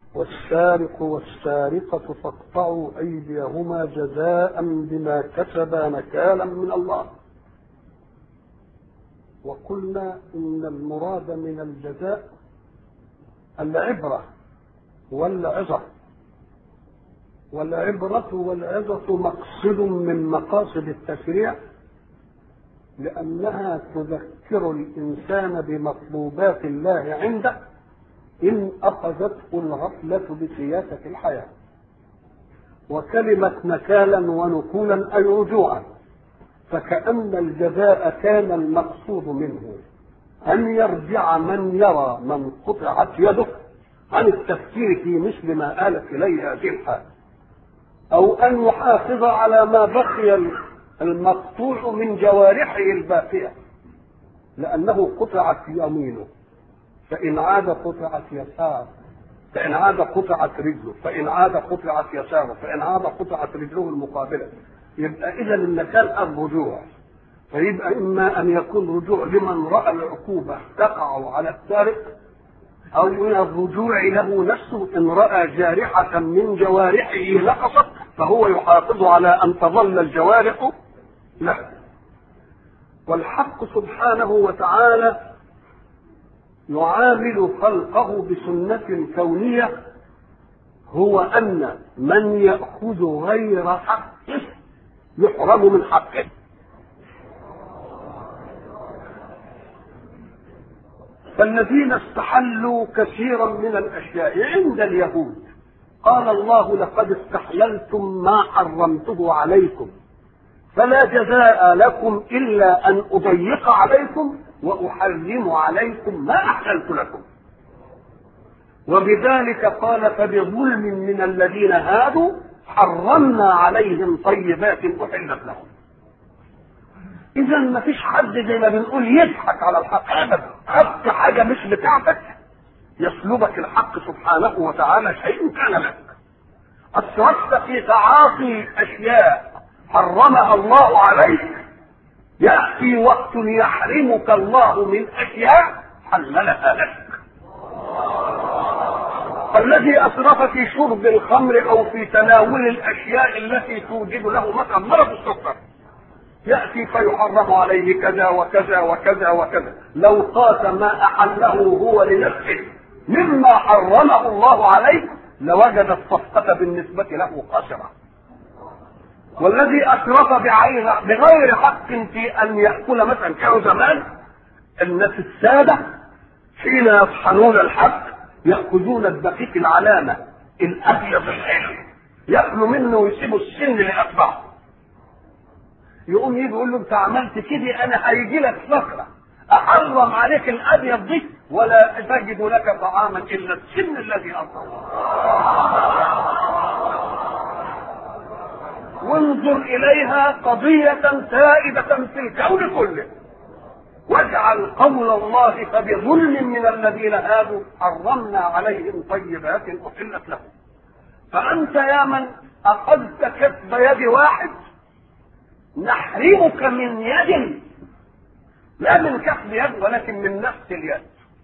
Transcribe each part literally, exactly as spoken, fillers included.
والسارق والسارقة فاقطعوا أيديهما جزاء بما كسبا نكالا من الله. وقلنا إن المراد من الجزاء العبرة والعظة، والعبرة والعظة مقصد من مقاصد التشريع، لأنها تذكر الإنسان بمطلوبات الله عنده إن أخذته الغفلة بسياسة الحياة. وكلمة نكالا ونكولا أي رجوعا، فكأن الجزاء كان المقصود منه أن يرجع من يرى من قطعت يده عن التفكير في مثل ما آلت إليه هذه الحال، أو أن يحافظ على ما بقي المقطوع من جوارحه الباقية، لأنه قطعت يمينه فإن عاد قطعت يساره، فإن عاد قطعت رجله، فإن عاد قطعت يساره، فإن عاد قطعت رجله المقابلة. يبقى إذا النكال الرجوع، فيبقى إما أن يكون رجوع لمن رأى العقوبة تقع على السارق، أو من الرجوع له نفسه إن رأى جارحة من جوارحه نقصت فهو يحافظ على أن تظل الجوارح له. والحق سبحانه وتعالى يعامل خلقه بسنة كونية، هو أن من يأخذ غير حقه يحرم من حقه. فالذين استحلوا كثيرا من الأشياء عند اليهود قال الله لقد استحللتم ما حرمته عليكم فلا جزاء لكم إلا أن أضيق عليكم وأحرم عليكم ما أحللت لكم. وبذلك قال فبظلم من الذين هادوا حرمنا عليهم طيبات أحلت لهم. إذا ما فيش حد زي ما بنقول يضحك على الحق أبدا، حتى حاجة مش بتاعتك يسلبك الحق سبحانه وتعالى شيء كان لك. أسرفت في تعاطي أشياء حرمها الله عليك، يأتي وقت يحرمك الله من أشياء حللها لك. فالذي أسرف في شرب الخمر أو في تناول الأشياء التي توجد له مثلا مرض السكر يأتي فيحرم عليه كذا وكذا وكذا وكذا، لو قاس ما أحله هو لنفسه مما حرمه الله عليه لوجد الصفقة بالنسبة له قاصرة. والذي أسرف بغير حق في أن يأكل مثلا، كانوا زمان الناس السادة حين يطحنون الحب يأخذون الدقيق العلامة الأبيض الحلو يأكلوا منه ويسيبوا السن لأتباعه، يقوم يجي يقول له انت عملت كده انا هيجي لك فقره احرم عليك الابيض دي ولا تجد لك طعاما الا السن الذي اطلع. وانظر اليها قضيه سائده في الكون كله، واجعل قول الله فبظلم من الذين هادوا حرمنا عليهم طيبات احلت لهم. فانت يا من اخذت كسب يد واحد نحرمك من يد، لا من كسب يد ولكن من نفس اليد.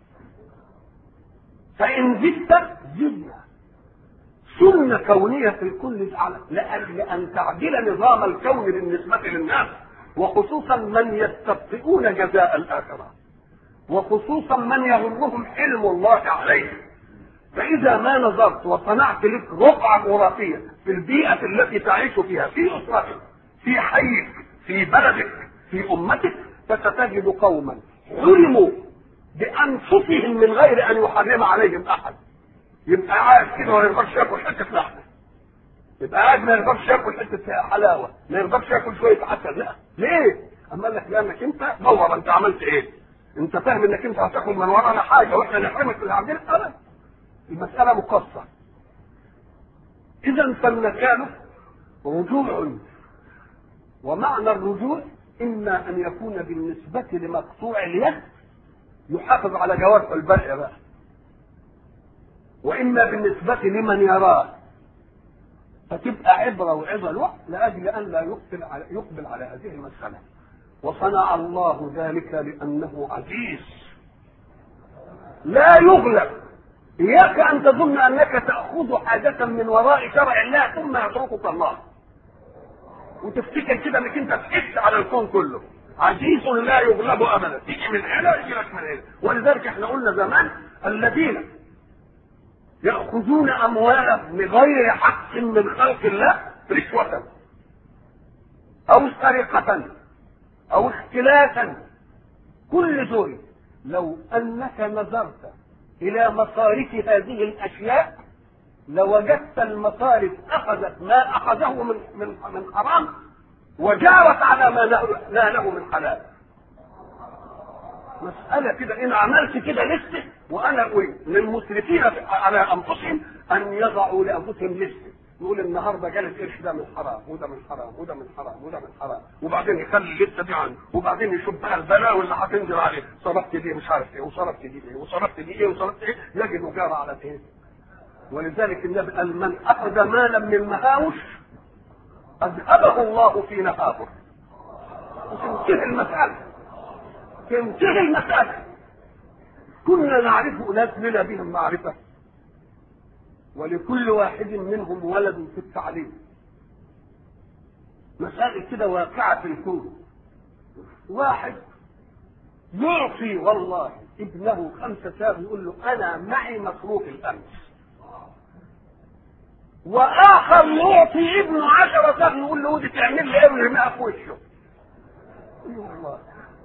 فإن زدت زدنا سنة كونية في الكل تعالى لأجل أن تعدل نظام الكون بالنسبة للناس، وخصوصا من يستبطئون جزاء الآخرة، وخصوصا من يغرهم حلم الله عليه. فإذا ما نظرت وصنعت لك رقعة جغرافية في البيئة التي تعيش فيها، في أسرتك، في حيك، في بلدك، في أمتك، فستجد قوما ظلموا بأنفسهم من غير أن يحرم عليهم أحد. يبقى قاعد كده ما يقدرش ياكل حتة لحمة، يبقى قاعد ما يقدرش ياكل حتة حلاوة، ما يقدرش ياكل شوية عسل. لا، ليه؟ أما قال لك لأنك أنت دور أنت عملت إيه؟ أنت فاهم إنك أنت هتاكل من ورانا حاجة وإحنا نحرمك اللي عندنا؟ أبدا، المسألة مقصة. إذا فالنكال رجوع، ومعنى الرجوع إما أن يكون بالنسبة لمقطوع اليد يحافظ على جوارح البرء بقى، وإما بالنسبة لمن يراه فتبقى عبرة وعظة له لأجل أن لا يقبل على, يقبل على هذه المسألة. وصنع الله ذلك لأنه عزيز لا يغلب، إياك أن تظن أنك تأخذ حاجة من وراء شرع الله ثم يتركك الله وتفتكر كده انك انت تحس على الكون كله. عزيز لا يغلب ابدا، تيجي من هنا يجي لك من هنا. ولذلك احنا قلنا زمان الذين يأخذون أموالهم بغير حق من خلق الله رشوة أو سرقة أو اختلاسا، كل دول لو أنك نظرت إلى مصارف هذه الأشياء لوجدت المصارف أخذت ما أخذه من من من حرام وجارت على ما ناله من حلال. مسألة كده إن عملت كده لستة، وأنا أقول للمسرفين على أنفسهم أن يضعوا لأنفسهم لستة، يقول النهارده جالس القرش ده من حرام وده من حرام وده من حرام وده من حرام، وبعدين يخلي اللسته دي عنه، وبعدين يشوف بقى البلاء اللي هتنزل عليه، صرفت دي مش عارف ايه وصرفت دي ايه وصرفت دي ايه وصرفت ايه، يجد مجارة على ايه. ولذلك النبي قال من أخذ مالا من مهاوش أذهبه الله في نهابه. وتنتهي المسألة، تنتهي المسألة. كنا نعرف أناس لنا بهم معرفة، ولكل واحد منهم ولد في التعليم. مسائل كده واقعة في الكون. واحد يعطي والله ابنه خمسة ساغ يقول له أنا معي مصروف الأمس، وآخر يعطي ابنه عشرة ساغ يقول له ودي تعمل لي ابن ما في وشه. والله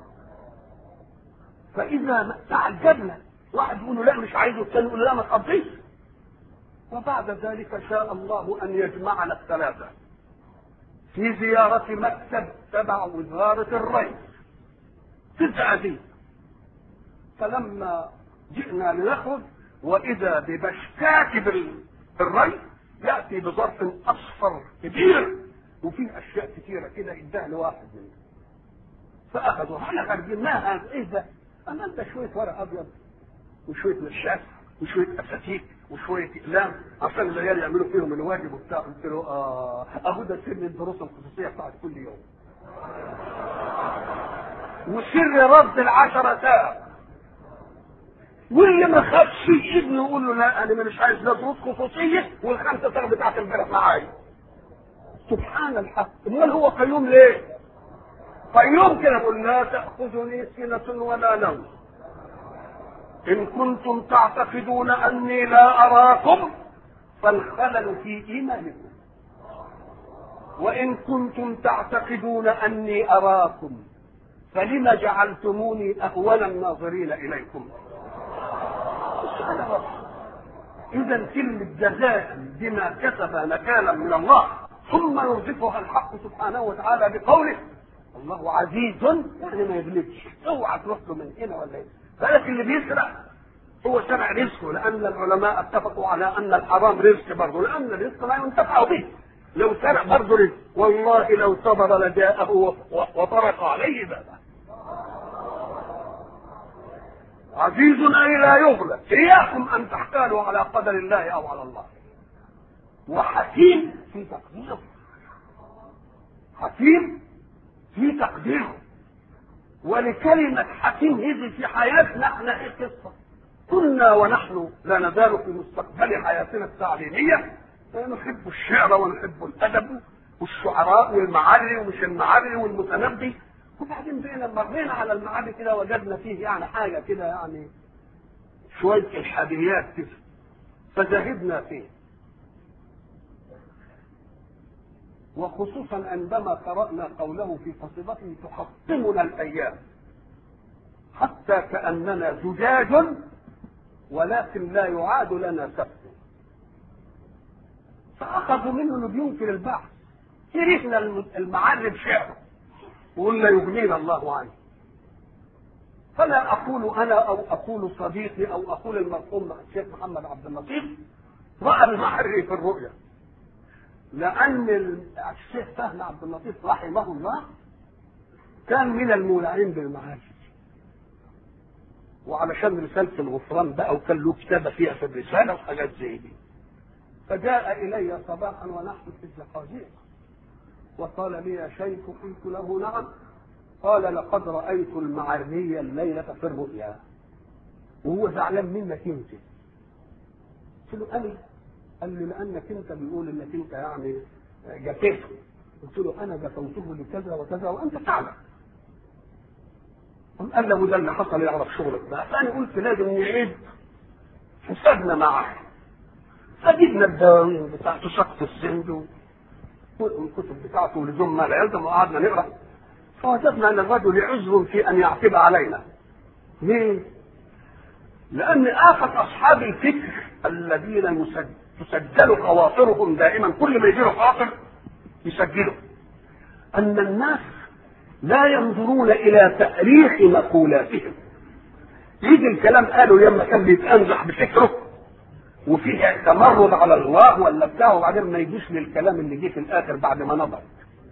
فإذا تعجبنا واحد يقول له لا مش عايزه، الثاني يقول له لا ما تقضيش. وبعد ذلك شاء الله أن يجمعنا الثلاثة في زيارة مكتب تبع وزارة الري في الزقازيق. فلما جئنا لنخرج وإذا ببشكاك بالري يأتي بظرف أصفر كبير وفيه أشياء كثيرة كده إداه لواحد منهم، فأخذوا احنا خارجين ما هذا إيه ده؟ أما أنت شوية ورق أبيض وشوية نشاف وشوية أساتيك وشوية إقلام عشان العيال يعملوا فيهم الواجب وبتاع. قلت له آه أهو ده سر الدروس الخصوصية بتاعت كل يوم، وسر رد العشرة ساعة. واللي ما خدش ابنه يقول له لا أنا مش عايز لا دروس خصوصية والخمسة ساعة بتاعت امبارح معايا. سبحان الحق. أمال هو قيوم ليه؟ قيوم كده يقول لا تأخذني سنة ولا نوم إن كنتم تعتقدون أني لا أراكم فالخلل في إيمانكم، وإن كنتم تعتقدون أني أراكم فلما جعلتموني أهون الناظرين إليكم. إذا كلمة جزاء بما كسب نكالا من الله، ثم يرزقها الحق سبحانه وتعالى بقوله الله عزيز يعني ما يغلبش. اوعى تروح له من هنا ولا هنا. بالك اللي بيسرق هو سرع رزقه، لأن العلماء اتفقوا على أن الحرام رزق برضه، لأن الرزق لا ينتفع به. لو سرق برضه رزق والله لو صبر لجاءه وطرق عليه بابه. عزيز أي لا يغلب. إياكم أن تحتالوا على قدر الله أو على الله. وحكيم في تقديره، حكيم في تقديره. ولكلمة حكيم هذه في حياتنا احنا ايه قصة؟ كنا ونحن لا نزال في مستقبل حياتنا التعليمية نحب الشعر ونحب الأدب والشعراء والمعري ومش المعري والمتنبي، وبعدين بقينا مرينا على المعري كده وجدنا فيه يعني حاجة كده يعني شوية الحاديات كده فزهدنا فيه. وخصوصا عندما قرأنا قوله في قصيدته تحطمنا الأيام حتى كأننا زجاج ولكن لا يعاد لنا سبت. فأخذوا منه انه بينكر البعث. كرهنا المعرب شعره وقلنا يغنينا الله عنه. فلا أقول أنا أو أقول صديقي أو أقول المرحوم الشيخ محمد عبد اللطيف رأى المعري في الرؤيا، لأن الشيخ فهمي عبد اللطيف رحمه الله كان من المولعين بالمعارف، وعلشان رسالة الغفران بقى وكان له كتابة فيها في الرسالة وحاجات زي دي. فجاء إلي صباحا ونحن في الزقازيق وقال لي يا شيخ، قلت له نعم. قال لقد رأيت المعرية الليلة في الرؤيا. وهو زعلان منك انت، قلت له انا؟ قال لي لانك انت بيقول انك انت يعني جفيته. قلت له انا جفوته لكذا وكذا وانت تعلم. قال له ده اللي حصل يعرف شغلك بقى. فانا قلت لازم نعيد حسابنا معه. فجبنا الدواوين بتاعته شق السند والكتب بتاعته ولزوم ما لا يلزم وقعدنا نقرا. فوجدنا ان الرجل عذر في ان يعتب علينا. ليه؟ لان آفة اصحاب الفكر الذين تسجل خواطرهم دائما، كل ما يجيله خاطر يسجله، ان الناس لا ينظرون الى تاريخ مقولاتهم. يجي الكلام قالوا لما كان بيتأنزح بفكره وفيه تمرد على الله ولا بتاعه، وبعدين ما يجيش للكلام اللي جه في الاخر بعد ما نضج.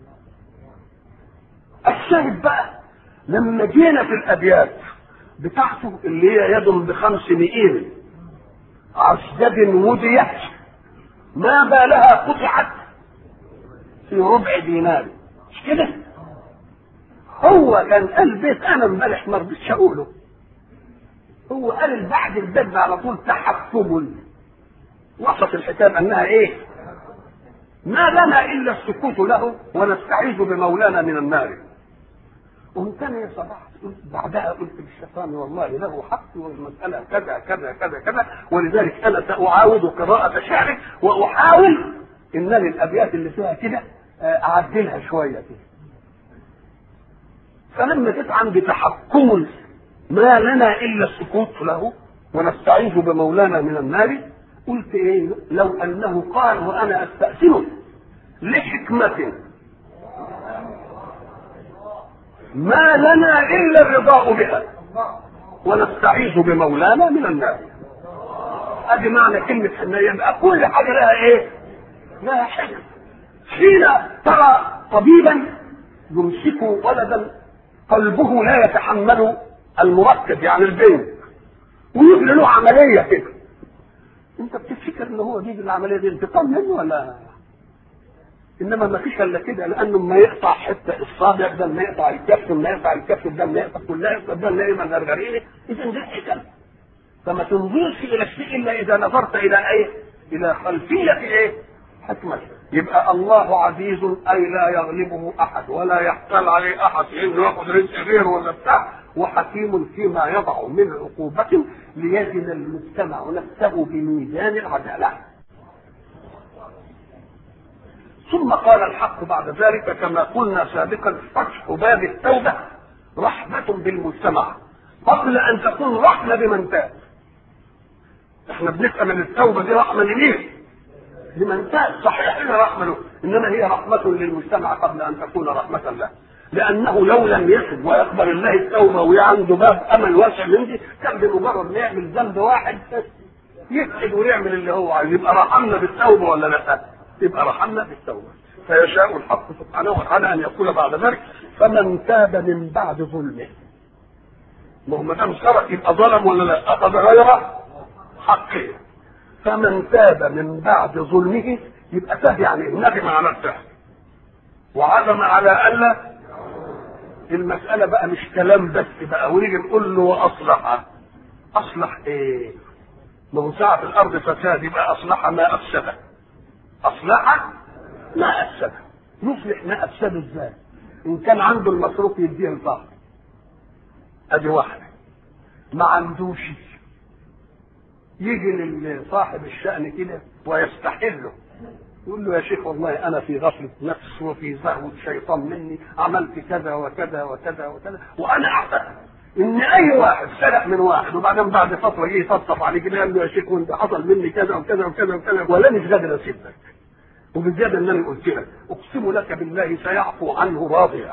الشاهد بقى لما جينا في الابيات بتاعته اللي هي يد بخمس مئين عسجد وديت ما بالها قطعت في ربع دينار، مش كده؟ هو كان قال بيت انا امبارح ما رضيتش اقوله. هو قال بعد البدء على طول تحكم وصف الحكام انها ايه؟ ما لنا الا السكوت له ونستعيذ بمولانا من النار. قمت انا يا صباح بعدها قلت للشيطان والله له حق والمساله كذا كذا كذا كذا، ولذلك انا ساعاود قراءه شعرك واحاول ان الابيات اللي فيها كده اعدلها شويه كده. فلما جيت عندي تحكم ما لنا الا السكوت له ونستعيذ بمولانا من النار، قلت ايه؟ لو انه قال وانا استأذنه لحكمة ما لنا الا الرضاء بها ونستعيذ بمولانا من النار. ادي معنى كلمة حنية، يبقى كل حاجة لها ايه؟ لها حكمة. حين ترى طبيبا يمسك ولدا قلبه لا يتحمل المركب يعني البنج ويجري له عملية كده، انت بتفكر ان هو بيجي العمليه دي انتقام منه ولا؟ انما ما فيش الا كده، لانه ما يقطع حته الصابع ده، ما يقطع الكف، ما يقطع الكف ده، ما يقطع كلها، يقطع ده ما الغرغرينه. اذا دي حكم. فما تنظرش الى الشيء الا اذا نظرت الى ايه؟ الى خلفيه ايه؟ حكمه. يبقى الله عزيز اي لا يغلبه احد ولا يحتال عليه احد انه ياخذ رزق غيره ولا بتاع، وحكيم فيما يضع من عقوبة ليزن المجتمع نفسه بميزان العدالة. ثم قال الحق بعد ذلك كما قلنا سابقا فتح باب التوبة رحمة بالمجتمع قبل أن تكون رحمة بمن تاب. احنا بنفهم ان التوبة دي رحمة لمين؟ لمن تاب، صحيح هي رحمة له، إنما هي رحمة للمجتمع قبل أن تكون رحمة له. لانه لو لم يتب ويقبل الله التوبه وعنده باب امل واسع من دي، كان بمجرد ما يعمل ذنب واحد يتعب ويعمل اللي هو عايز. يبقى رحمنا بالتوبه ولا لا؟ يبقى رحمنا بالتوبه. فيشاء الحق سبحانه وتعالى ان يقول بعد ذلك فمن تاب من بعد ظلمه. ما هو ما دام سرق يبقى ظلم ولا لا؟ اخذ غير حقه. فمن تاب من بعد ظلمه يبقى تاب يعني ندم على الفعل وعزم على الا. المسألة بقى مش كلام بس بقى ونيجي نقول له واصلح. اصلح ايه؟ ما هو ساعة الارض فساد يبقى اصلح ما افسده. اصلح ما افسده. يصلح ما افسده ازاي؟ ان كان عنده المصروف يديه الفقر ادي واحدة، ما عندوش يجي لصاحب الشأن كده ويستحله يقول له يا شيخ والله انا في غفله نفس وفي زهوه شيطان مني عملت كذا وكذا وكذا وكذا، وانا اعتقد ان اي واحد سرق من واحد وبعدين بعد فتره جه يطبطب عليه كده قال له يا شيخ وانت حصل مني كذا وكذا وكذا وكذا ولا مش قادر اسيبك، وبالزياده ان انا قلت لك اقسم لك بالله سيعفو عنه راضيا،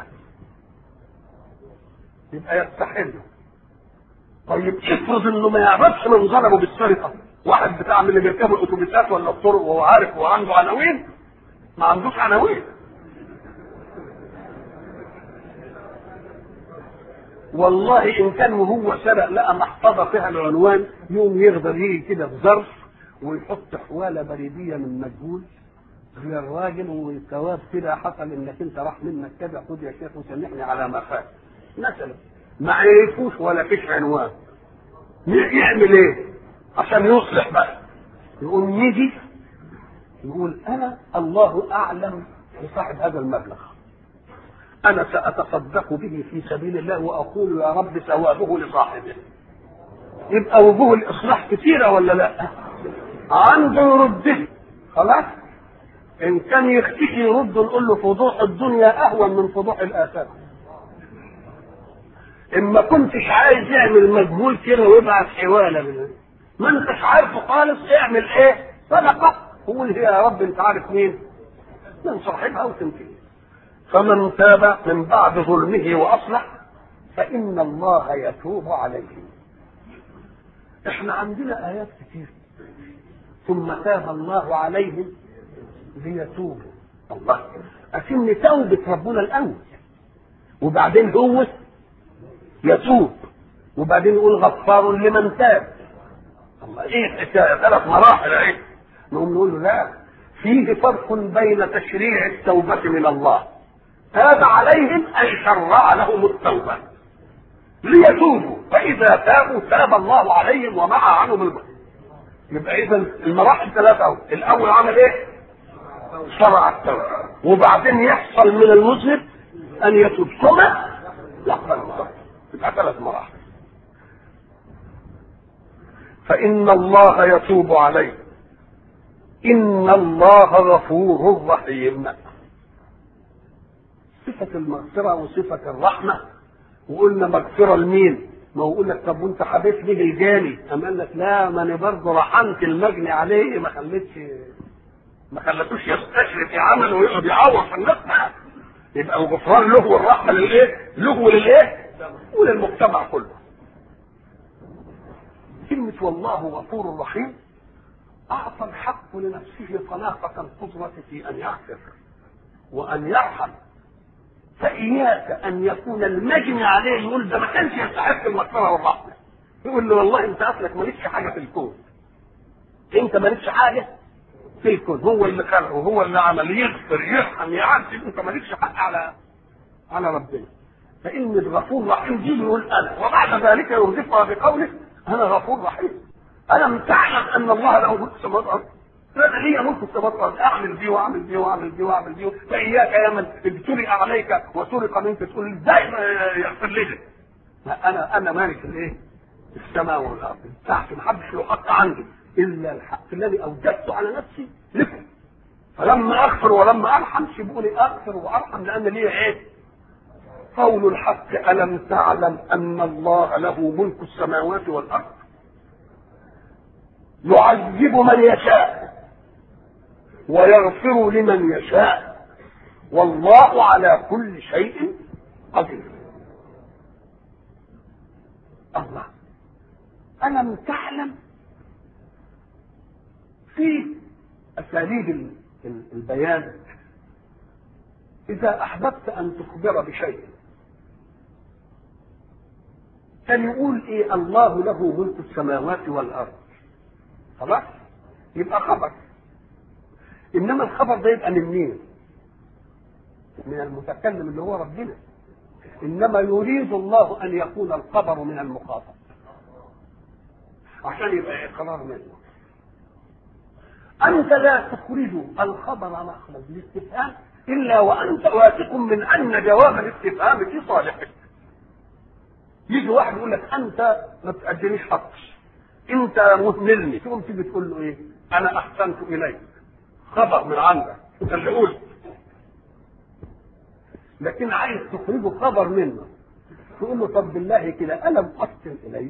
يبقى يستحله. طيب افرض انه ما يعرفش من ظلمه بالسرقه، واحد بتاع من اللي بيركبوا الاتوبيسات ولا الطرق وهو عارف وعنده عناوين، ما عندوش عناوين. والله ان كان وهو سرق لقى محفظه فيها العنوان يوم يقدر يجي كده بظرف ويحط حواله بريديه من مجهول للراجل والثواب كده حصل انك انت راح منك كذا، خد يا شيخ وسامحني على ما فات مثلا. ما عرفوش ولا فيش عنوان، يعمل ايه عشان يصلح بقى؟ يقوم يجي يقول انا الله اعلم بصاحب هذا المبلغ، انا ساتصدق به في سبيل الله واقول يا رب ثوابه لصاحبه. يبقى وجوه الاصلاح كثيره ولا لا؟ عنده يرده خلاص. ان كان يختفي يرد نقول له فضوح الدنيا اهون من فضوح الاخره. اما كنتش عايز يعمل مجهول كده ويبعت حواله منه، ما انتش عارفه خالص، اعمل ايه؟ صدقه. قول هي يا رب انت عارف مين من صاحبها وتنتهي. فمن تاب من بعد ظلمه واصلح فان الله يتوب عليه. احنا عندنا ايات كتير، ثم تاب الله عليهم ليتوبوا. الله اكن توبه ربنا الاول وبعدين هو يتوب وبعدين يقول غفار لمن تاب. الله ايه الحكايه؟ ثلاث مراحل ايه؟ نقوم نقول له لا، فيه فرق بين تشريع التوبه من الله، تاب عليهم اي شرع لهم التوبه ليتوبوا، فاذا تابوا تاب الله عليهم ومحى عنهم البر. يبقى اذا المراحل ثلاثه اهو. الاول عمل ايه؟ شرع التوبه، وبعدين يحصل من المذنب ان يتوب ثم يقبل التوبه. يبقى ثلاث مراحل. فان الله يتوب عليه ان الله غفور رحيم. صفه المغفره وصفه الرحمه. وقلنا مغفره لمين؟ ما هو يقول لك طب وانت حبيت ليه الجاني؟ أم قال لك لا، ما انا برضه رحمت المجني عليه، ما خليتش ما خلتوش يستشرف يعمل ويقعد يعور في الناس. يبقى الغفران له والرحمه للايه؟ له وللايه؟ وللمجتمع كله. كلمه والله غفور رحيم اعطى الحق لنفسه طلاقه القدره في ان يغفر وان يرحم. فإياك أن يكون المجني عليه يقول ده ما كانش يستحق المغفرة والرحمة، يقول له والله أنت أصلك مالكش حاجة في الكون، أنت مالكش حاجة في الكون، هو اللي خلقه وهو اللي عمل، يغفر يرحم يعذب، أنت مالكش حق على على ربنا. فإن الغفور رحيم دي يقول أنا، وبعد ذلك يوصفها بقوله أنا غفور رحيم. ألم تعلم أن الله له ملك السماوات والأرض؟ لا هي ملك السماوات والارض، اعمل دي واعمل دي واعمل دي واعمل دي. فاياك يا من ابتلي عليك وسرق منك تقول ازاي يغفر لي؟ لا، انا انا مالك الايه؟ السماء والارض تحت، ما حدش له حق عندي الا الحق الذي اوجدته على نفسي لكم. فلما اغفر ولما ارحم سيبوني اغفر وارحم، لان لي ايه؟ قول الحق الم تعلم ان الله له ملك السماوات والارض يعذب من يشاء ويغفر لمن يشاء والله على كل شيء قدير. الله ألم تعلم في أساليب البيان إذا أحببت أن تخبر بشيء كان يقول إيه؟ الله له ملك السماوات والأرض، خلاص يبقى خبر. انما الخبر ده يبقى من مين؟ من المتكلم اللي هو ربنا. انما يريد الله ان يكون الخبر من المخاطب عشان يبقى اقرار منه. انت لا تخرج الخبر مخرج الاستفهام الا وانت واثق من ان جواب الاستفهام في صالحك. يجي واحد يقول لك انت ما تقدميش حق، انت مهملني، تقوم تيجي تقول له ايه؟ انا احسنت اليك، خبر من عندك انت اللي قلت. لكن عايز تخرجه خبر منه تقول له طب بالله كده الم احسن اليك؟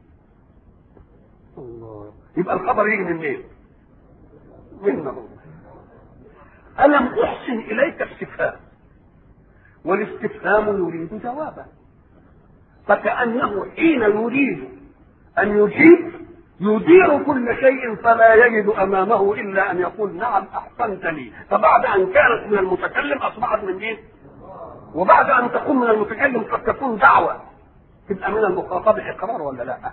الله، يبقى الخبر يجي من مين؟ منه. الم احسن اليك استفهام، والاستفهام يريد جوابا، فكأنه حين يريد ان يجيب يدير كل شيء فلا يجد امامه الا ان يقول نعم احسنت لي. فبعد ان كانت من المتكلم اصبحت من مين؟ وبعد ان تكون من المتكلم قد تكون دعوه تبقى من المخاطب اقرار ولا لا؟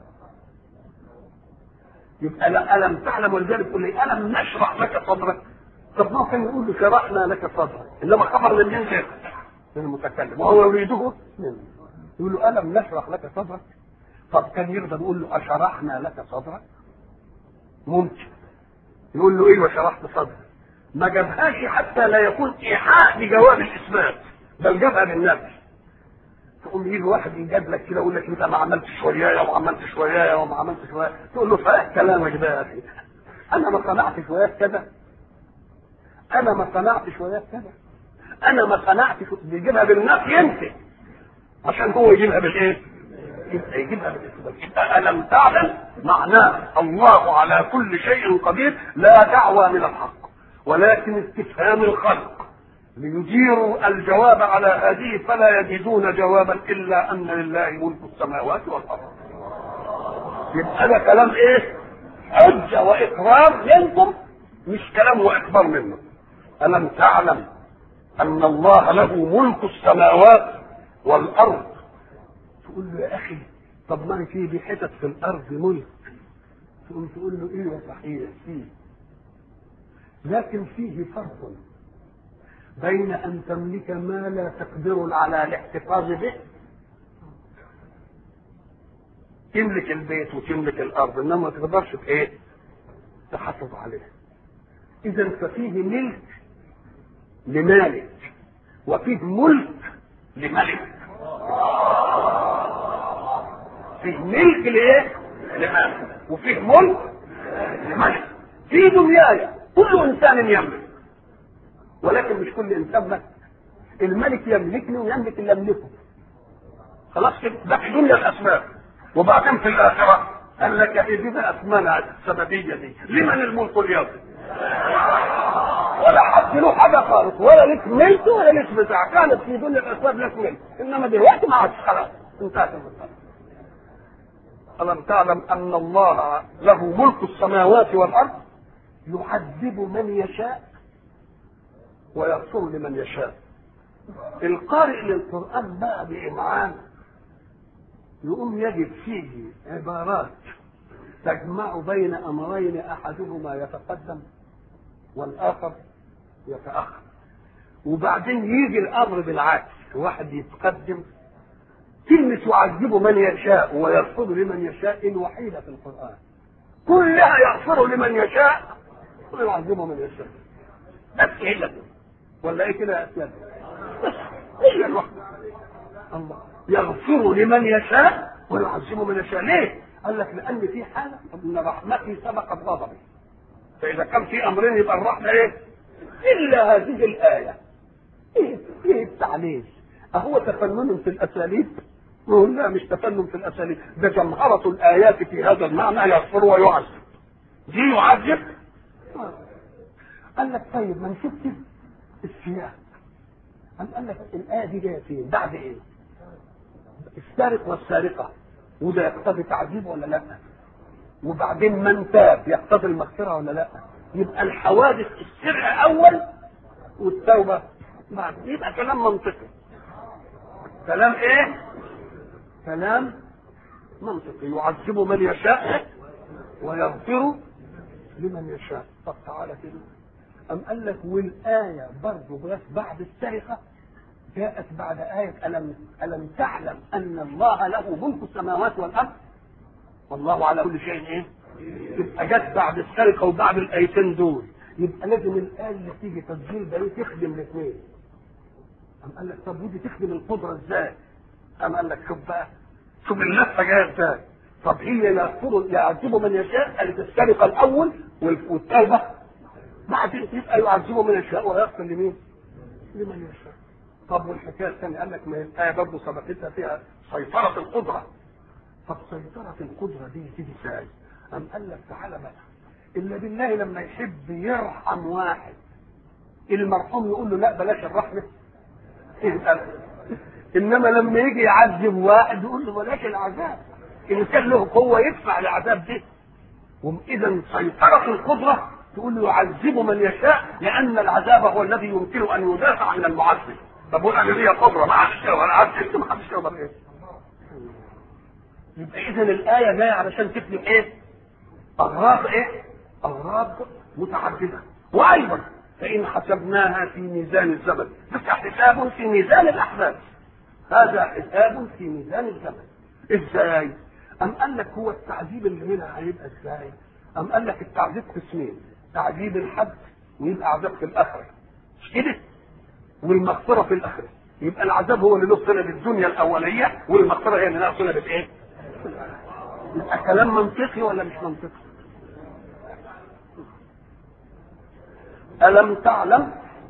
يبقى لا الم تعلم، ولذلك تقول لي الم نشرح لك صدرك. طب ما كان يقول له شرحنا لك صدرك، انما خبر من مين؟ من المتكلم، وهو يريده منه. يقول له الم نشرح لك صدرك. طب كان يقدر يقول له اشرحنا لك صدرك؟ ممكن، يقول له ايه وشرحت صدري، ما جابهاش حتى لا يكون ايحاء بجواب الاثبات، بل جابها بالنفس. تقوم يجي واحد يجاب لك كده يقول لك انت ما عملتش ويايا وما عملتش ويايا وما عملتش ويايا، تقول له فاهم كلامك ده يا اخي، انا ما صنعتش وياك كذا، انا ما صنعتش وياك كذا، انا ما صنعتش. بيجيبها بالنفي انت عشان هو يجيبها بالايه؟ يبقى يجيبها بالاثبات. يبقى الم تعلم معناه الله على كل شيء قدير، لا دعوى من الحق ولكن استفهام الخلق ليجيروا الجواب على هذه، فلا يجدون جوابا الا ان لله ملك السماوات والارض. يبقى ده كلام ايه؟ حجه واقرار منكم، مش كلام واخبار منه. الم تعلم ان الله له ملك السماوات والارض. تقول له يا اخي طب ما في دي حتت في الارض ملك، تقول تقول له ايه صحيح فيه، لكن فيه فرق بين ان تملك ما لا تقدر على الاحتفاظ به، تملك البيت وتملك الارض انما ما تقدرش بايه؟ تحافظ عليه. اذا ففيه ملك لمالك وفيه ملك لملك. فيه ملك لايه؟ لمالك، وفيه ملك لملك. في دنياي كل انسان يملك، ولكن مش كل انسان ملك. الملك يملكني ويملك اللي يملكه، خلاص كده. ده في دنيا الاسباب. وبعدين في الاخره قال لك يا دي بقى اسمها السببيه دي، لمن الملك اليوم؟ ولا حد له حاجه خالص، ولا لك ملك ولا لك بتاع. كانت في دنيا الاسباب لك ملك، انما دلوقتي ما عادش، خلاص انتهت المساله. الم تعلم ان الله له ملك السماوات والارض، يعذب من يشاء ويغفر لمن يشاء. القارئ للقرآن بقى بإمعان يقوم يجد فيه عبارات تجمع بين أمرين أحدهما يتقدم والآخر يتأخر، وبعدين يجي الأمر بالعكس، واحد يتقدم. كلمة يعذب من يشاء ويغفر لمن يشاء الوحيدة في القرآن، كلها يغفر لمن يشاء ويعذب من يشاء، بس هي ولا ايه كده يا اسياد؟ هي الوحده. الله يغفر لمن يشاء ويعذب من يشاء. ليه؟ قال لك لان في حاله ان رحمتي سبقت غضبي، فاذا كان في امرين يبقى الرحمه ايه؟ الا هذه الايه. ايه ايه التعليل؟ اهو تفنن في الاساليب؟ نقول لا، مش تفنن في الاساليب، ده جمهره الايات في هذا المعنى، يغفر ويعذب. دي يعذب. قال لك طيب ما نشوف كده السياق. قال لك الآية دي جاية فين؟ بعد إيه؟ السارق والسارقة، وده يقتضي تعذيب ولا لا؟ وبعدين من تاب يقتضي المغفرة ولا لا؟ يبقى الحوادث السرقة أول والتوبة بعد. يبقى كلام منطقي. كلام إيه؟ كلام منطقي. يعذب من يشاء ويغفر لمن يشاء. طب تعالى كده. أم قال لك والآية برضه بس بعد السرقة جاءت بعد آية ألم ألم تعلم أن الله له ملك السماوات والأرض والله على كل شيء إيه؟ يبقى جت بعد السرقة وبعد الآيتين دول، يبقى لازم الآية اللي تيجي تسجيل ده تخدم الاثنين. أم قال لك طب ودي تخدم القدرة إزاي؟ أم قال لك شوف بقى، شوف اللفة جاية إزاي. طب هي يغفر يعذب من يشاء، قالت السرقة الأول والتوبة بعدين يبقى يعذبه من يشاء ويغفر لمين؟ لمن يشاء. طب والحكايه الثانيه قال لك ما الايه برضه سبقتها فيها سيطره القدره. طب سيطره القدره دي تيجي ازاي؟ قام قال لك تعالى بقى، الا بالله لما يحب يرحم واحد المرحوم يقول له لا بلاش الرحمه، انما لما يجي يعذب واحد يقول له بلاش العذاب، ان كان له قوه يدفع العذاب دي. واذا سيطره القدره تقول له يعذب من يشاء، لان العذاب هو الذي يمكن ان يدافع عن المعذب. طب وانا لي قدره ما حدش يقدر اعذب، ما حدش يقدر ايه؟ يبقى اذا الايه جايه علشان تخدم ايه؟ اغراض ايه؟ اغراض متعدده. وايضا فان حسبناها في ميزان الزمن، بس حساب في ميزان الاحداث، هذا حساب في ميزان الزمن. ازاي؟ ام قال لك هو التعذيب اللي هنا هيبقى ازاي؟ ام قال لك التعذيب قسمين، تعذيب الحد ويبقى عذاب في الاخره، مش كده؟ والمغفره في الاخره. يبقى العذاب هو اللي له صله بالدنيا الاوليه، والمغفره هي اللي لها صله بالايه؟ يبقى كلام منطقي ولا مش منطقي؟ ألم تعلم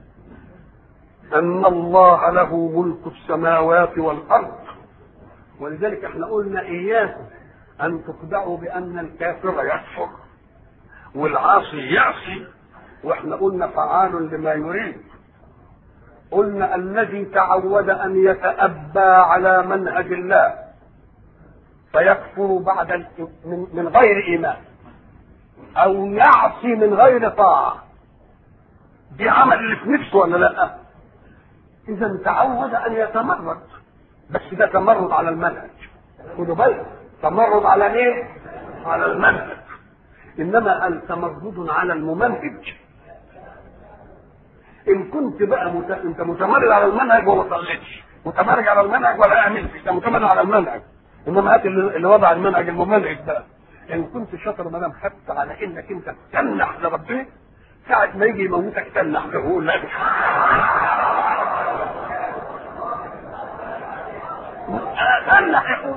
أن الله له ملك السماوات والأرض؟ ولذلك احنا قلنا إياكم أن تخدعوا بأن الكافر يكفر والعاصي يعصي، واحنا قلنا فعال لما يريد. قلنا الذي تعود أن يتأبى على منهج الله فيكفر بعد من غير إيمان أو يعصي من غير طاعة، دي عمل اللي في نفسه ولا لا؟ إذا تعود أن يتمرد، بس ده تمرد على المنهج. خدوا بالك، تمرد على ايه؟ على المنهج. إنما التمرد على الممنهج. إن كنت بقى مت... أنت متمرد على المنهج وما صليتش، متمرد على المنهج ولا آمنتش، أنت متمرد على المنهج. إنما هات اللي وضع المنهج الممنهج بقى. إن كنت شاطر ما دام خدت على إنك أنت تنح لربنا، ساعة ما يجي يموتك تنح له ويقول لك تنح يقول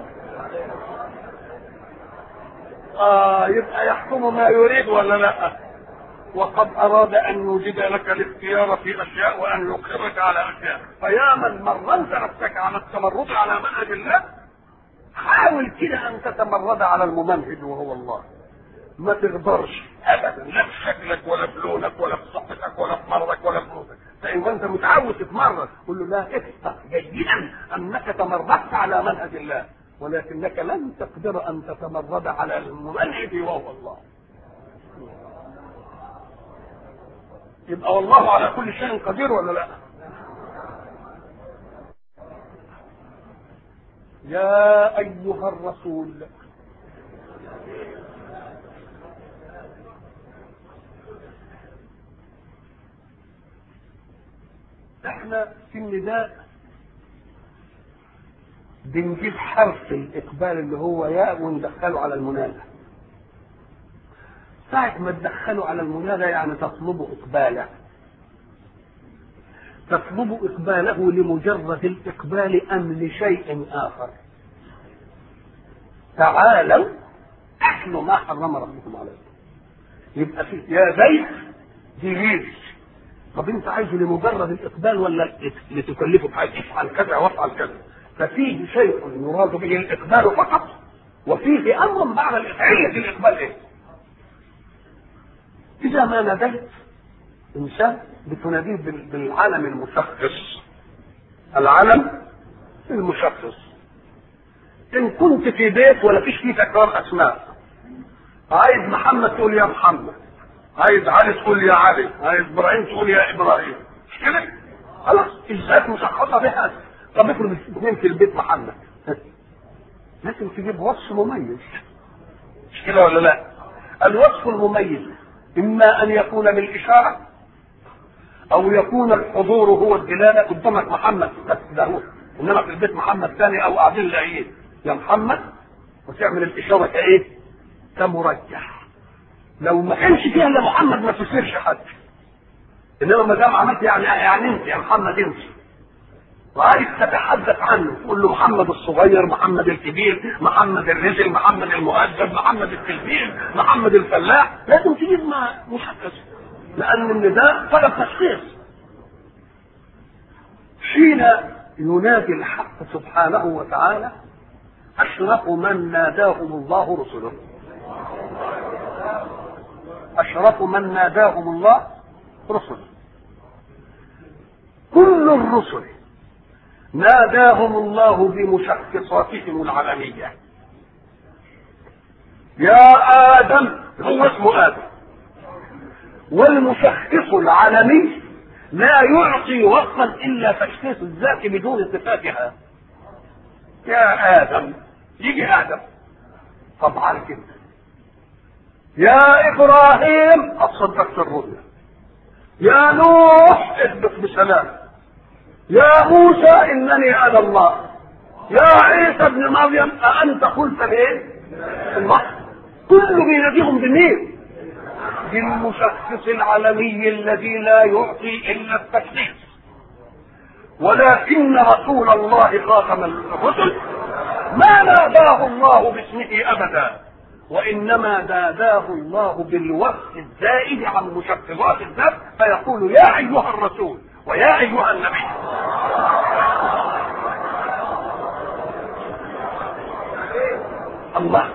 آه يبقى يحكم ما يريد ولا لا؟ وقد أراد أن يوجد لك الاختيار في أشياء وأن يقرك على أشياء، فيا من مرنت نفسك على التمرد على منهج الله، حاول كده أن تتمرد على الممنهج وهو الله. ما تقدرش ابدا، لا في شكلك ولا في لونك ولا في صحتك ولا في مرضك ولا في موتك. فان كنت متعود تتمرد قل له لا، افهم جيدا انك تمردت على منهج الله، ولكنك لن تقدر ان تتمرد على المنهج وهو الله. يبقى والله على كل شيء قدير ولا لا؟ يا ايها الرسول احنا في النداء بنجيب حرف الاقبال اللي هو ياء وندخله على المنادى. ساعة ما تدخله على المنادى يعني تطلب اقباله، تطلب اقباله لمجرد الاقبال ام لشيء اخر. تعالوا احلوا ما حرم ربكم عليكم. يبقى في يا زيد دي، طب انت عايزه لمجرد الاقبال ولا لتكلفه بحاجه افعل كذا وافعل كذا؟ ففيه شيء يراد به الاقبال فقط، وفيه امر بعد علة الاقبال ايه؟ اذا ما ناديت انسان بتناديه بالعلم المشخص، العلم المشخص. ان كنت في بيت ولا فيش فيه تكرار اسماء، عايز محمد تقول يا محمد، عايز علي تقول يا علي، عايز ابراهيم تقول يا ابراهيم، مش كده؟ خلاص الذات مشخصه بها. طب افرض اثنين في البيت محمد، لازم تجيب وصف مميز، مش كده ولا لا؟ الوصف المميز اما ان يكون بالاشاره او يكون الحضور هو الدلاله. قدامك محمد بس ده هو، انما في البيت محمد ثاني او قاعدين لاقيين يا محمد وتعمل الاشاره كايه؟ كمرجح. لو ما كانش فيها الا محمد ما تسيرش حد، انما ما دام عملت يعني يعني انت يا محمد انت وعايز تتحدث عنه تقول له محمد الصغير، محمد الكبير، محمد الرجل، محمد المؤدب، محمد التلميذ، محمد الفلاح، لازم تجيب ما مشخص، لان النداء طلب تشخيص. حين ينادي الحق سبحانه وتعالى اشرف من ناداهم الله رسله، اشرف من ناداهم الله رسله. كل الرسل ناداهم الله بمشخصاتهم العلميه. يا ادم هو اسمه ادم، والمشخص العلمي لا يعطي وصفا الا تشخيص الذات بدون صفاتها. يا ادم يجي ادم طبعا كده. يا ابراهيم اصدقت الرؤيا. يا نوح اثبت بسلام. يا موسى انني انا الله. يا عيسى ابن مريم اانت قلت ليه الله. كل بيناديهم بمين؟ للمشخص العلمي الذي لا يعطي الا التشخيص، ولكن رسول الله خاتم الرسل ما ناداه الله باسمه ابدا، وانما ناداه الله بالوصف الزائد عن مشخصات الذات، فيقول يا ايها الرسول ويا ايها النبي. الله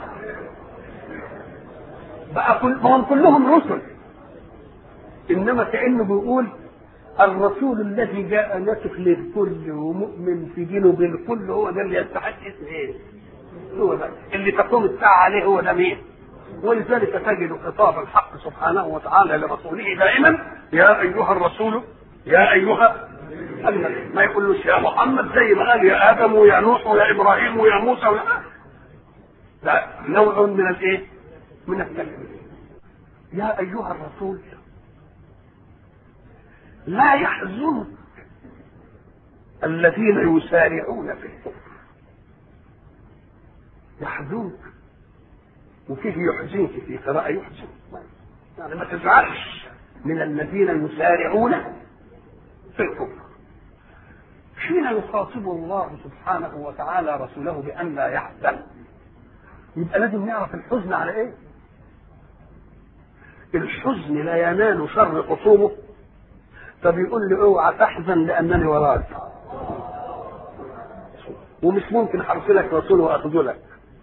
بقى كل هم كلهم رسل، انما كانه بيقول الرسول الذي جاء نسخ للكل ومؤمن في دينه بالكل، هو ده اللي يستحق اسم ايه؟ هو ده اللي تقوم الساعه عليه، هو ده مين؟ ولذلك تجد خطاب الحق سبحانه وتعالى لرسوله دائما يا ايها الرسول يا ايها النبي، ما يقولوش يا محمد زي ما قال يا ادم ويا نوح ويا ابراهيم ويا موسى ولا لا، نوع من الايه؟ من التكليف. يا ايها الرسول لا يحزنك الذين يسارعون في الكفر، يحزنك وفيه يحزنك في قراءة يحزن، يعني ما تزعلش من الذين يسارعون في الكفر. حين يخاطب الله سبحانه وتعالى رسوله بأن لا يحزن، يبقى لازم نعرف الحزن على ايه؟ الحزن لا ينال شر خصومه، فبيقول لي اوعى تحزن لانني وراك، ومش ممكن ارسلك رسول واخذلك،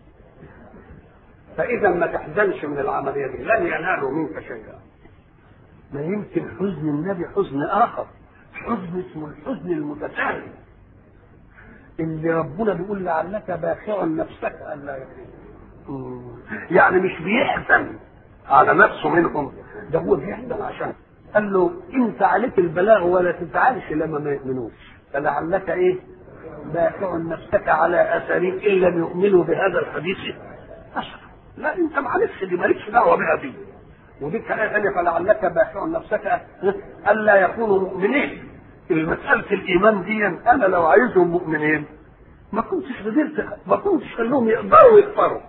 فاذا ما تحزنش من العمليه دي، لن ينالوا منك شيئا. ما يمكن حزن النبي حزن اخر، حزن اسمه الحزن المتساهل، اللي ربنا بيقول لعلك باخع نفسك الا يكون، يعني مش بيحزن على نفسه منهم، ده هو بيحزن عشان قال له انت عليك البلاغ ولا تزعلش لما ما يؤمنوش، فلعلك ايه باخع نفسك على اثرهم ان لم يؤمنوا بهذا الحديث اسفا. لا انت معلش، دي مالكش دعوه بها دي، ودي كلام ثانيه فلعلك باخع نفسك الا يكونوا مؤمنين. المساله الايمان دي انا لو عايزهم مؤمنين ما كنتش قدرت، ما كنتش خلوهم يقدروا يكفروا.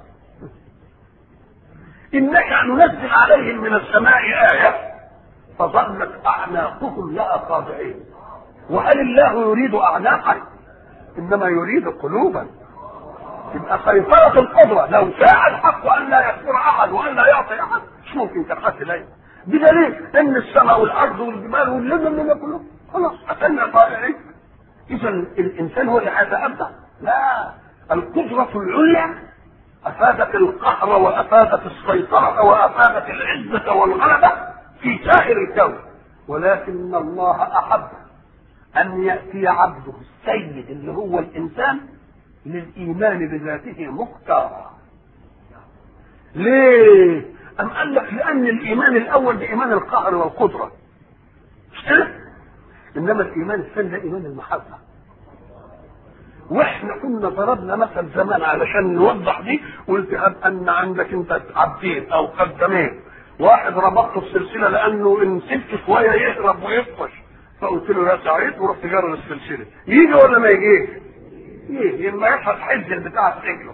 انك ننزل عليهم من السماء ايه فظلت اعناقهم لها خاضعين. وهل الله يريد اعناقا؟ انما يريد قلوبا. يبقى سيطرة القدرة، لو شاء الحق ان لا يكفر احد وان لا يعطي احد مش ممكن كان حد اليه، بدليل ان السماء والارض والجبال والليل كله خلاص اتنا طائعين. اذا الانسان هو اللي هيتأبى؟ لا، القدرة العليا افادت القهر وافادت السيطرة وافادت العزة والغلبة في سائر الكون، ولكن الله احب ان ياتي عبده السيد اللي هو الانسان للايمان بذاته مختارا. ليه؟ ام قال لك لان الايمان الاول بايمان القهر والقدره، مش كده؟ انما الايمان الثاني ده ايمان المحبه. واحنا كنا ضربنا مثل زمان علشان نوضح دي، قلت هب ان عندك انت عبدين او خدامين، واحد ربطته السلسله لانه ان سبت شويه يهرب ويفطش، فقلت له يا سعيد ورحت جرر السلسله، يجي ولا ما يجيش؟ يجي لما يحفظ حزل بتاع رجله،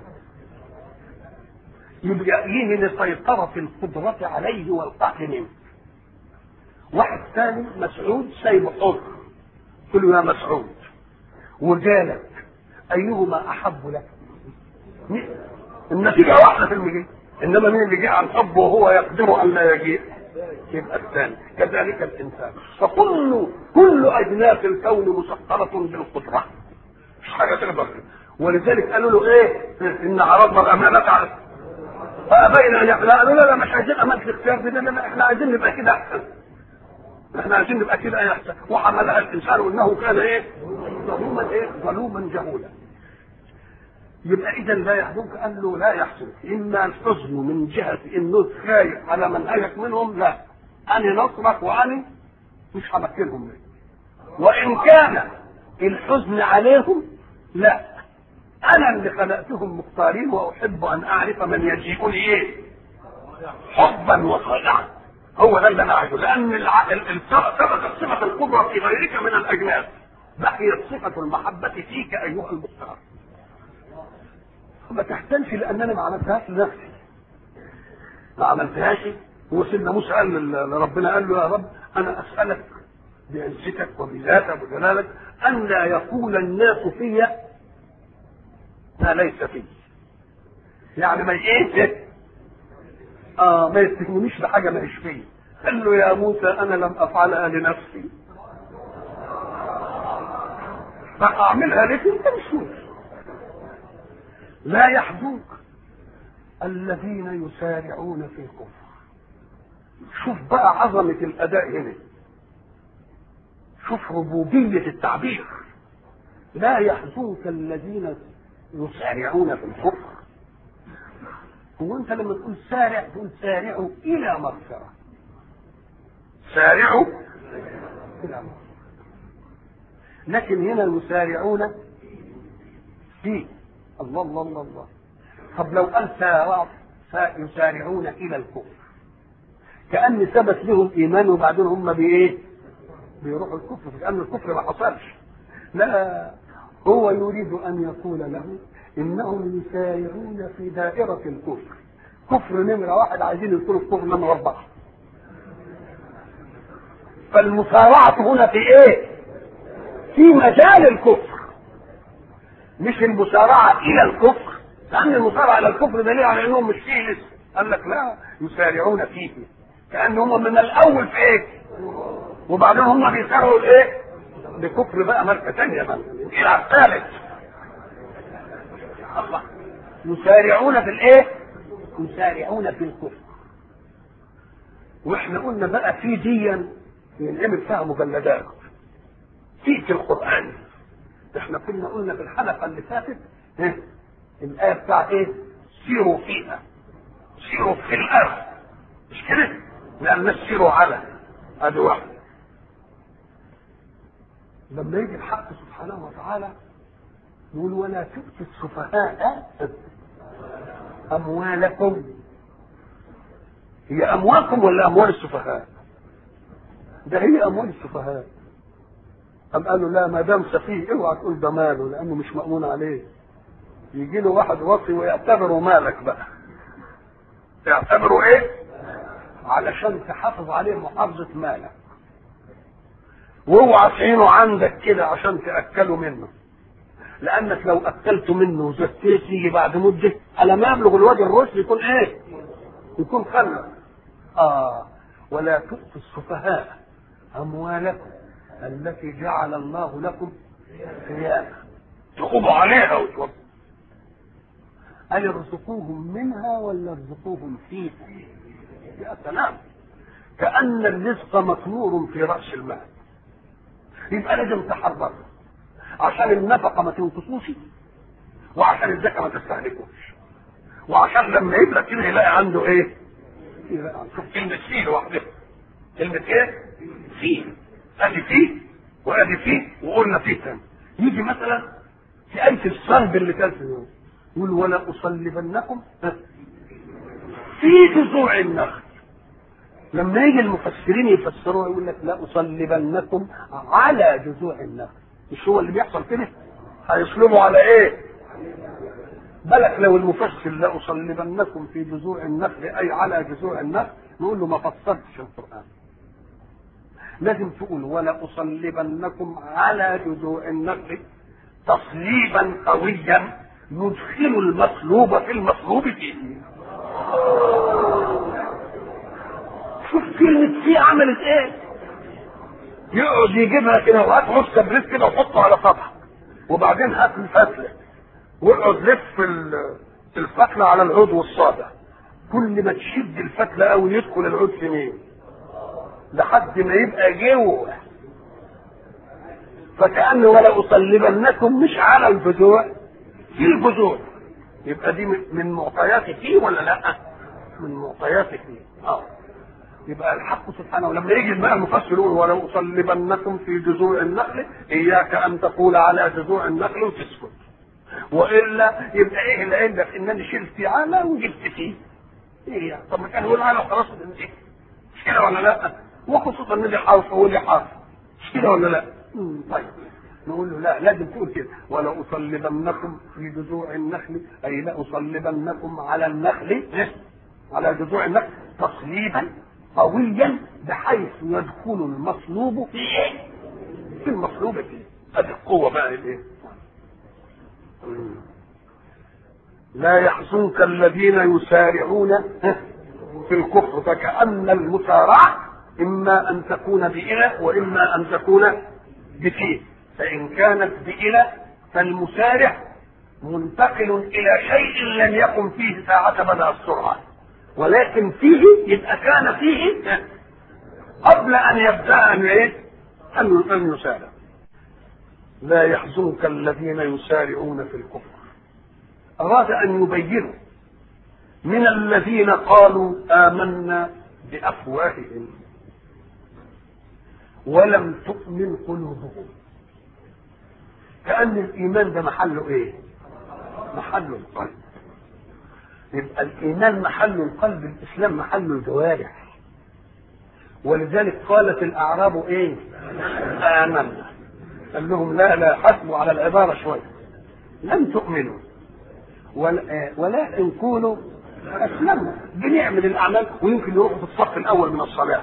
يبقى يجي لسيطره القدره عليه والقهر منه. واحد ثاني مسعود سايب حر، قلت له يا مسعود وجالك ايهما احب لك؟ النتيجه واحده في المجيء، انما مين اللي جاء عن حبه وهو يقدر ان لا يجيء؟ يبقى الثاني. كذلك الانسان، فكل كل اجناس الكون مسخره بالقدره، مش حاجه تقدر. ولذلك قالوا له ايه؟ ان عرضنا الامانه على فابين ان يقبل. قالوا لا لا مش عايزين امانه الاختيار دي، لا لا احنا عايزين نبقى كده احسن، احنا عايزين نبقى كده احسن. وحملها الانسان وانه كان ايه؟ ظلوما ايه؟ ظلوما جهولا. يبقى اذا لا يحزنك، قال له لا يحزنك اما الحزن من جهه انه خايف على منهجك منهم، لا انا نصرك وانا مش همكنهم منك. وان كان الحزن عليهم لا، انا اللي خلقتهم مختارين واحب ان اعرف من يجيئني ايه؟ حبا وصلاحا. هو ده اللي انا عايزه، لان ثبتت صفه القدره في غيرك من الاجناس، بقيت صفه المحبه فيك ايها المختار. ما تحتمش لان انا ما عملتهاش لنفسي، ما عملتهاش وسيدنا موسى قال لربنا، قال له يا رب انا اسالك بعزتك وبذاتك وجلالك ان لا يقول الناس في ما ليس فيه، يعني ما ايه اه ما يتهمنيش بحاجه ما ايش فيه. قال له يا موسى انا لم افعلها لنفسي فاعملها لك انت مش موسى. لا يحزنك الذين يسارعون في الكفر. شوف بقى عظمه الاداء هنا، شوف ربوبيه التعبير. لا يحزنك الذين يسارعون في الكفر. هو انت لما تقول سارع تقول سارعوا الى مغفره، سارعوا الى مغفره، لكن هنا المسارعون في الله الله الله الله. طب لو قال سارع يسارعون الى الكفر كأن ثبت لهم ايمان وبعدين هم بايه بيروحوا الكفر، كأن الكفر ما حصلش. لا، هو يريد ان يقول له انهم يسارعون في دائرة الكفر. كفر نمرة واحد عايزين يدخلوا الكفر نمرة أربعة. فالمسارعة هنا في ايه؟ في مجال الكفر، مش المسارعة الى الكفر، لان المسارعة الى الكفر دليل على انهم مش فيه لسه. قال لك لا، يسارعون فيه كأنهم من الاول في ايه وبعدين هم بيسارعوا الايه لكفر بقى مركة ثانية بقى الى الثالث. الله، يسارعون في الايه؟ يسارعون في الكفر. واحنا قلنا بقى في ديا ينعمل فيها مجلدات في القرآن. احنا كنا قلنا في الحلقة اللي فاتت اه الآية بتاع ايه؟ سيروا فيها، سيروا في الأرض، مش كده؟ لأن سيروا على ادي واحد. لما يجي الحق سبحانه وتعالى يقول ولا تؤتوا السفهاء أموالكم، هي أموالكم ولا أموال السفهاء؟ ده هي أموال السفهاء. أم قالوا لا، ما دام سفيه اوعى تقول ده ماله لأنه مش مأمون عليه. يجي له واحد وصي ويعتبره مالك بقى، يعتبره إيه؟ علشان تحافظ عليه محافظة مالك، واوعى تعينه عندك كده عشان تأكله منه، لانك لو اكلت منه وزكيت يجي بعد مده على ما يبلغ الواد الرشد يكون ايه؟ يكون خلق. اه ولا تؤتوا السفهاء اموالكم التي جعل الله لكم قياما، تقوموا عليها وتوضوا. قال ارزقوهم منها ولا ارزقوهم فيها؟ يا سلام، كأن الرزق مكنور في رأس المال. يبقى لازم تحرر عشان النفقه ما تنقصوش، وعشان الزكاه ما تستهلكوش، وعشان لما يبقى كده يلاقي عنده ايه؟ يلاقي شوف كلمه فيه لوحدها، كلمه ايه؟ فيه، ادي فيه وادي فيه وقلنا فيه تاني. يجي مثلا في آية الصلب اللي كان في يقول ولا اصلبنكم في جذوع النخل. لما يجي المفسرين يفسروها يقول لك لا اصلبنكم على جذوع النخل. مش هو اللي بيحصل كده؟ هيصلبوا على ايه؟ بالك لو المفسر لا اصلبنكم في جذوع النخل اي على جذوع النخل، نقول له ما فسرتش القرآن. لازم تقول ولا اصلبنكم على جذوع النخل تصليبا قويا يدخل المطلوب في المطلوب فيه. شوف كلمة فيه عملت ايه؟ يقعد يجيبها كده وهات نص تبريد كده وحطه على سطح، وبعدين هات الفتله واقعد لف الفتله على العود والصابع. كل ما تشد الفتله قوي يدخل العود في مين؟ لحد ما يبقى جوه. فكأنه ولا اصلبنكم مش على الجذوع، في الجذوع. يبقى دي من معطيات فيه ولا لا؟ من معطيات فيه. اه يبقى الحق سبحانه لما يجي بقى المفسر يقول ولو اصلبنكم في جذوع النخل، اياك ان تقول على جذوع النخل وتسكت، والا يبقى ايه اللي عندك؟ انني شلت على وجبت فيه. ايه يعني؟ طب ما كان يقول على خلاص ايه؟ مش كده ولا لا؟ وخصوصا ان دي حرف ودي حرف، مش كده ولا لا؟ طيب نقول له لا، لازم تقول كده ولا اصلبنكم في جذوع النخل، اي لا اصلبنكم على النخل على جذوع النخل تصليبا قويا بحيث يدخل المصلوب في ايه؟ في المصلوب فيه. هذه القوه بقى الايه؟ لا يحزنك الذين يسارعون في الكفر، فكأن المسارعة إما أن تكون بإلى وإما أن تكون بفيه. فإن كانت بإلى فالمسارع منتقل إلى شيء لم يكن فيه ساعة بدأ السرعة، ولكن فيه يبقى كان فيه قبل أن يبدأ أن إيه؟ أن يسارع. لا يحزنك الذين يسارعون في الكفر. أراد أن يبينوا من الذين قالوا آمنا بأفواههم ولم تؤمن قلوبهم. كأن الإيمان ده محله إيه؟ محل القلب. يبقى الإيمان محل القلب، الإسلام محل الجوارح. ولذلك قالت الأعراب إيه؟ آمنا. قال لهم لا لا حسبوا على العبارة شوية، لم تؤمنوا ولكن كونوا أسلموا بنعمل الأعمال، ويمكن يروحوا في الصف الأول من الصلاة.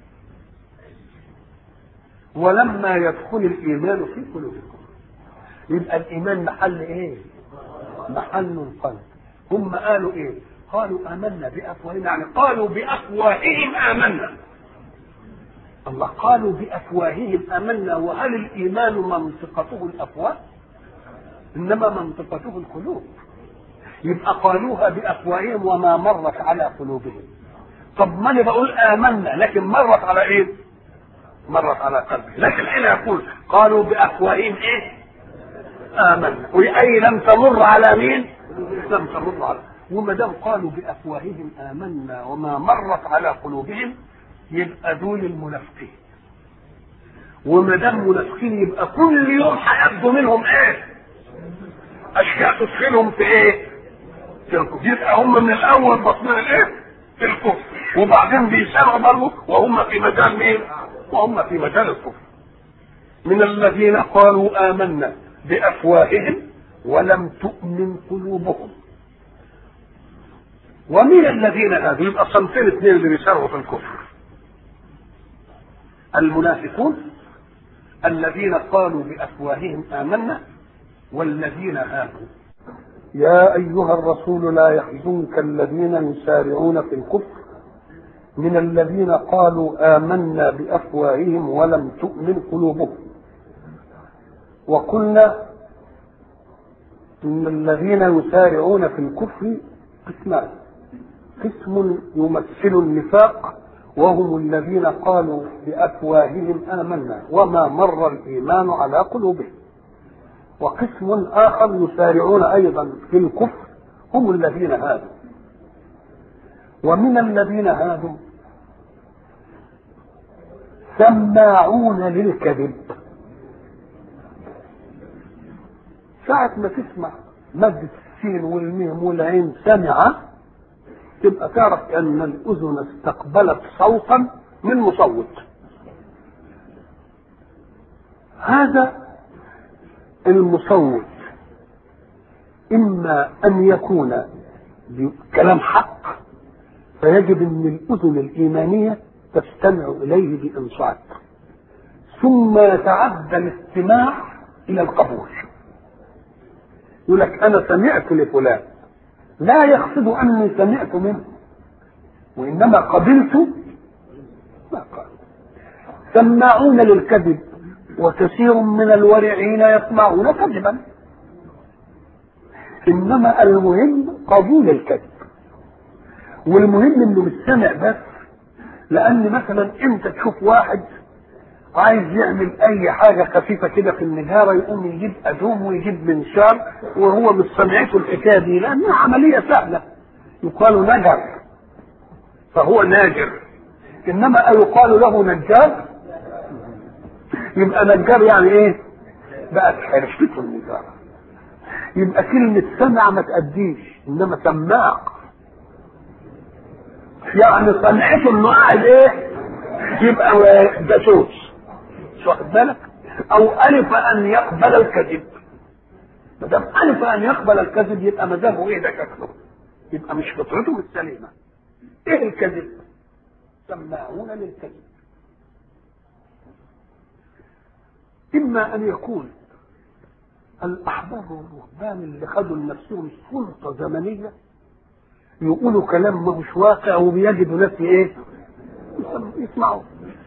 ولما يدخل الإيمان في قلوبكم. يبقى الإيمان محل إيه؟ محل القلب. هم قالوا إيه؟ قالوا آمنا بأفواههم، يعني قالوا بأفواههم آمنا. الله، قالوا بأفواههم آمنا، وهل الإيمان منطقته الأفواه؟ إنما منطقته القلوب. يبقى قالوها بأفواههم وما مرت على قلوبهم. طب ما انا بقول آمنا لكن مرت على ايه؟ مرت على قلبه. لكن حين يقول قالوا بأفواههم ايه؟ آمنا، وأي لم تمر على مين؟ لم تمر على. وما دام قالوا بأفواههم آمنا وما مرت على قلوبهم يبقى دول المنافقين. وما دام منافقين يبقى كل يوم هيبدو منهم ايه؟ اشياء تدخلهم في ايه؟ في الكفر. يبقى هم من الاول بطنين ايه؟ في الكفر، وبعدين بيسارعوا برضه وهم في مجال مين؟ وهم في مجال الكفر. من الذين قالوا آمنا بأفواههم ولم تؤمن قلوبهم. ومن الذين هذا يبقى صنفين اثنين اللي بيسارعوا في الكفر: المنافقون الذين قالوا بأفواههم آمنا، والذين هادوا. يا أيها الرسول لا يحزنك الذين يسارعون في الكفر من الذين قالوا آمنا بأفواههم ولم تؤمن قلوبهم. وقلنا إن الذين يسارعون في الكفر قسمان: قسم يمثل النفاق وهم الذين قالوا بأفواههم آمنا وما مر الإيمان على قلوبهم، وقسم آخر يسارعون أيضا في الكفر هم الذين هادوا. ومن الذين هادوا سماعون للكذب. ساعة ما تسمع مادة السين والميم والعين سمع تبقى تعرف أن الأذن استقبلت صوتا من مصوت. هذا المصوت إما أن يكون بكلام حق فيجب أن الأذن الإيمانية تستمع إليه بإنصات، ثم يتعدى الاستماع إلى القبول. يقول لك أنا سمعت لفلان، لا يقصد أني سمعت منه وإنما قبلت ما قال. سماعون للكذب، وكثير من الورعين يسمعون كذبا. إنما المهم قبول الكذب، والمهم إنه مش سمع بس. لأن مثلا أنت تشوف واحد عايز يعمل أي حاجة خفيفة كده في النجارة، يقوم يجيب أدوم ويجيب منشار وهو مش سمعته الحكاية دي، لأنها عملية سهلة يقال نجر فهو ناجر. إنما يقال له نجار، يبقى نجار يعني إيه؟ بقت حرفته النجارة. يبقى كلمة سمع ما تأديش، إنما سماع يعني صنعته إنه قاعد إيه؟ يبقى جاسوس، مش واخد بالك؟ أو ألف أن يقبل الكذب. ما دام ألف أن يقبل الكذب يبقى مذهبه إيه؟ ده شكله، يبقى مش فطرته السليمة. ايه الكذب؟ سماعون للكذب. اما ان يكون الاحبار والرهبان اللي خدوا لنفسهم سلطه زمنيه يقولوا كلام ما هوش واقع وبيجدوا ناس ايه يسمعوا،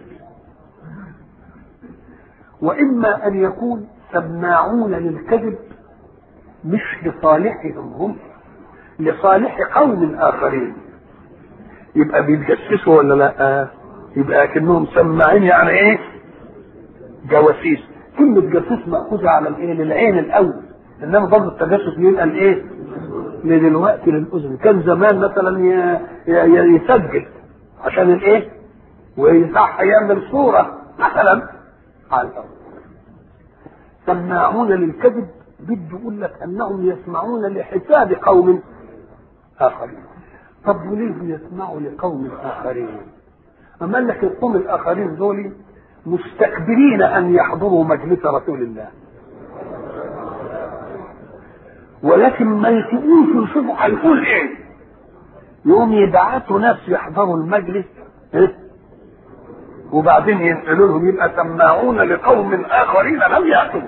واما ان يكون سماعون للكذب مش لصالحهم هم، لصالح قوم اخرين. يبقى بيتجسسوا ولا لا؟ يبقى كأنهم سماعين، يعني ايه؟ جواسيس. كلمة جاسوس مأخوذة على الايه؟ للعين الاول، انما برضه التجسس يبقى الايه؟ لدلوقتي للاذن. كان زمان مثلا يسجل عشان الايه؟ ويصح يعمل صورة مثلا على الارض. سماعون للكذب بده يقول لك انهم يسمعون لحساب قوم اخرين. طب وليه يسمعوا لقوم اخرين؟ اما لك القوم الاخرين دول مستكبرين ان يحضروا مجلس رسول الله، ولكن ما يسيبوش يشوفوا هيقول ايه، يقوم يبعتوا ناس يحضروا المجلس إيه؟ وبعدين ينقلوا لهم. يبقى سماعون لقوم اخرين لم ياتوا.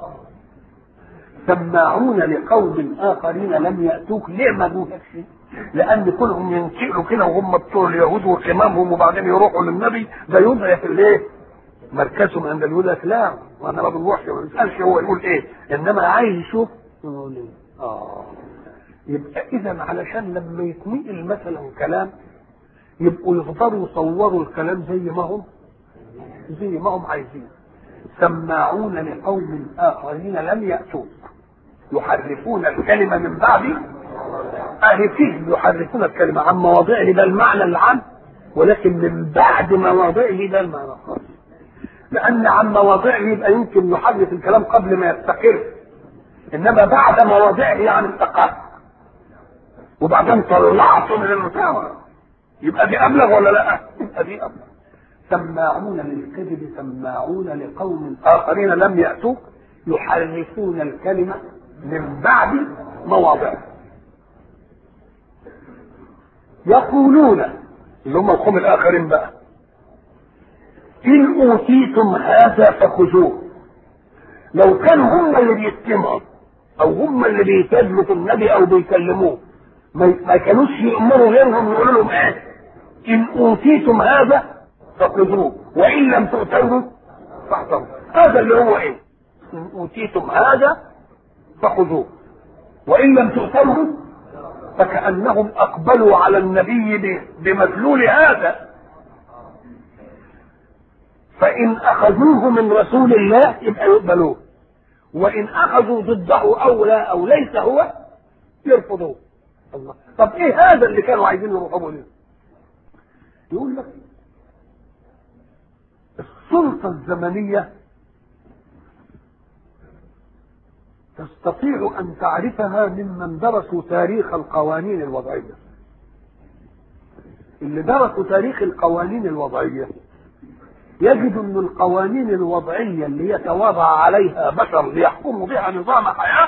سماعون لقوم اخرين لم ياتوك. ليه ما جوش؟ لان كلهم ينتقلوا كده وهم بتوع اليهود وقمامهم وبعدين يروحوا للنبي، ده يضعف الايه؟ مركزهم عند اليهود. لك لا، وانا ما بنروحش ما بنسالش هو يقول ايه، انما عايز يشوف يقول ايه. اه يبقى اذا علشان لما يتنقل مثلا كلام يبقوا يقدروا يصوروا الكلام زي ما هم زي ما هم عايزين. سماعون لقوم اخرين لم ياتوك يحرفون الكلمه من بعد اهي فيه. يحرفون الكلمه عن مواضعه ده المعنى العام، ولكن من بعد مواضعه ده المعنى الخاص. لان عن مواضعه يبقى يمكن يحرف الكلام قبل ما يستقر، انما بعد مواضعه يعني استقر وبعدين طلعته من المساواه، يبقى دي ابلغ ولا لا؟ يبقى دي ابلغ. سماعون للكذب سماعون لقوم اخرين لم ياتوك يحرفون الكلمه من بعد مواضعه. يقولون اللي هم القوم الاخرين بقى ان اوتيتم هذا فخذوه. لو كانوا هم اللي بيستمعوا او هم اللي بيتجلوا في النبي او بيكلموه ما كانوش يأمروا غيرهم يقولوا لهم ايه؟ ان اوتيتم هذا فخذوه وان لم تؤتوه فاحذروا. هذا اللي هو ايه؟ ان اوتيتم هذا فخذوه وان لم تؤتوه. فكأنهم اقبلوا على النبي بمدلول هذا، فان اخذوه من رسول الله يبقى يقبلوه، وان اخذوا ضده او لا او ليس هو يرفضوه. الله. طب ايه هذا اللي كانوا عايزين يروحوا له؟ يقول لك السلطه الزمنيه تستطيع ان تعرفها ممن درسوا تاريخ القوانين الوضعيه. اللي درسوا تاريخ القوانين الوضعيه يجد ان القوانين الوضعيه اللي يتوضع عليها بشر ليحكموا بها نظام حياه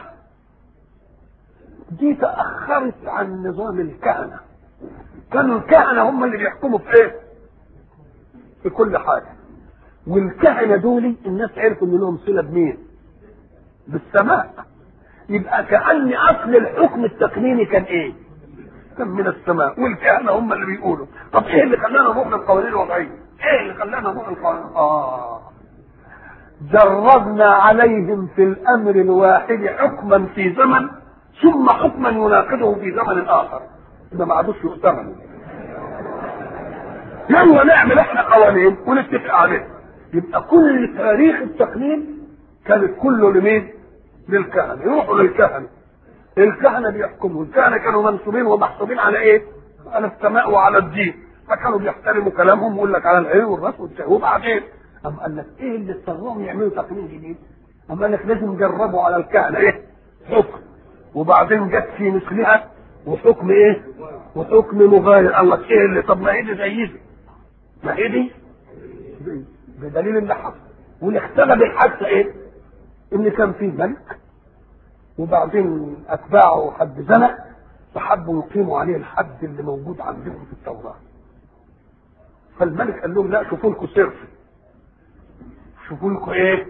دي تاخرت عن نظام الكهنه. كانوا الكهنه هم اللي بيحكموا في ايه؟ في كل حاجه. والكهنه دول الناس عرفوا ان لهم صله بمين؟ بالسماء. يبقى كأن اصل الحكم التقنيني كان ايه؟ كان من السماء، والكهنه هم اللي بيقولوا. طب ايه اللي خلانا نروح للقوانين الوضعيه؟ ايه اللي خلانا نروح للقوانين؟ اه جربنا عليهم في الامر الواحد حكما في زمن ثم حكما يناقضه في زمن اخر، ده ما عادوش يؤتمن. يلا نعمل احنا قوانين ونتفق عليها. يبقى كل تاريخ التقنين كانت كله لمين؟ للكهنه. يروحوا للكهنه، الكهنه بيحكموا. الكهنه كانوا منصوبين ومحسوبين على ايه؟ على السماء وعلى الدين، فكانوا بيحترموا كلامهم ويقول لك على العين والراس والشهوه. وبعدين أم قال لك ايه اللي اضطرهم يعملوا تقنين جديد؟ أم قال لك لازم نجربوا على الكهنه ايه؟ حكم، وبعدين جت في مثلها وحكم ايه؟ وحكم مغاير. قال لك ايه اللي؟ طب ما هي دي زي دي، ما هي دي بدليل اللي حصل. واللي اختلف الحادثه ايه؟ ان كان في ملك وبعدين اتباعه حد زنق، فحبوا يقيموا عليه الحد اللي موجود عندهم في التوراه. فالملك قال لهم لا، شوفوا لكم سر، شوفوا لكم ايه.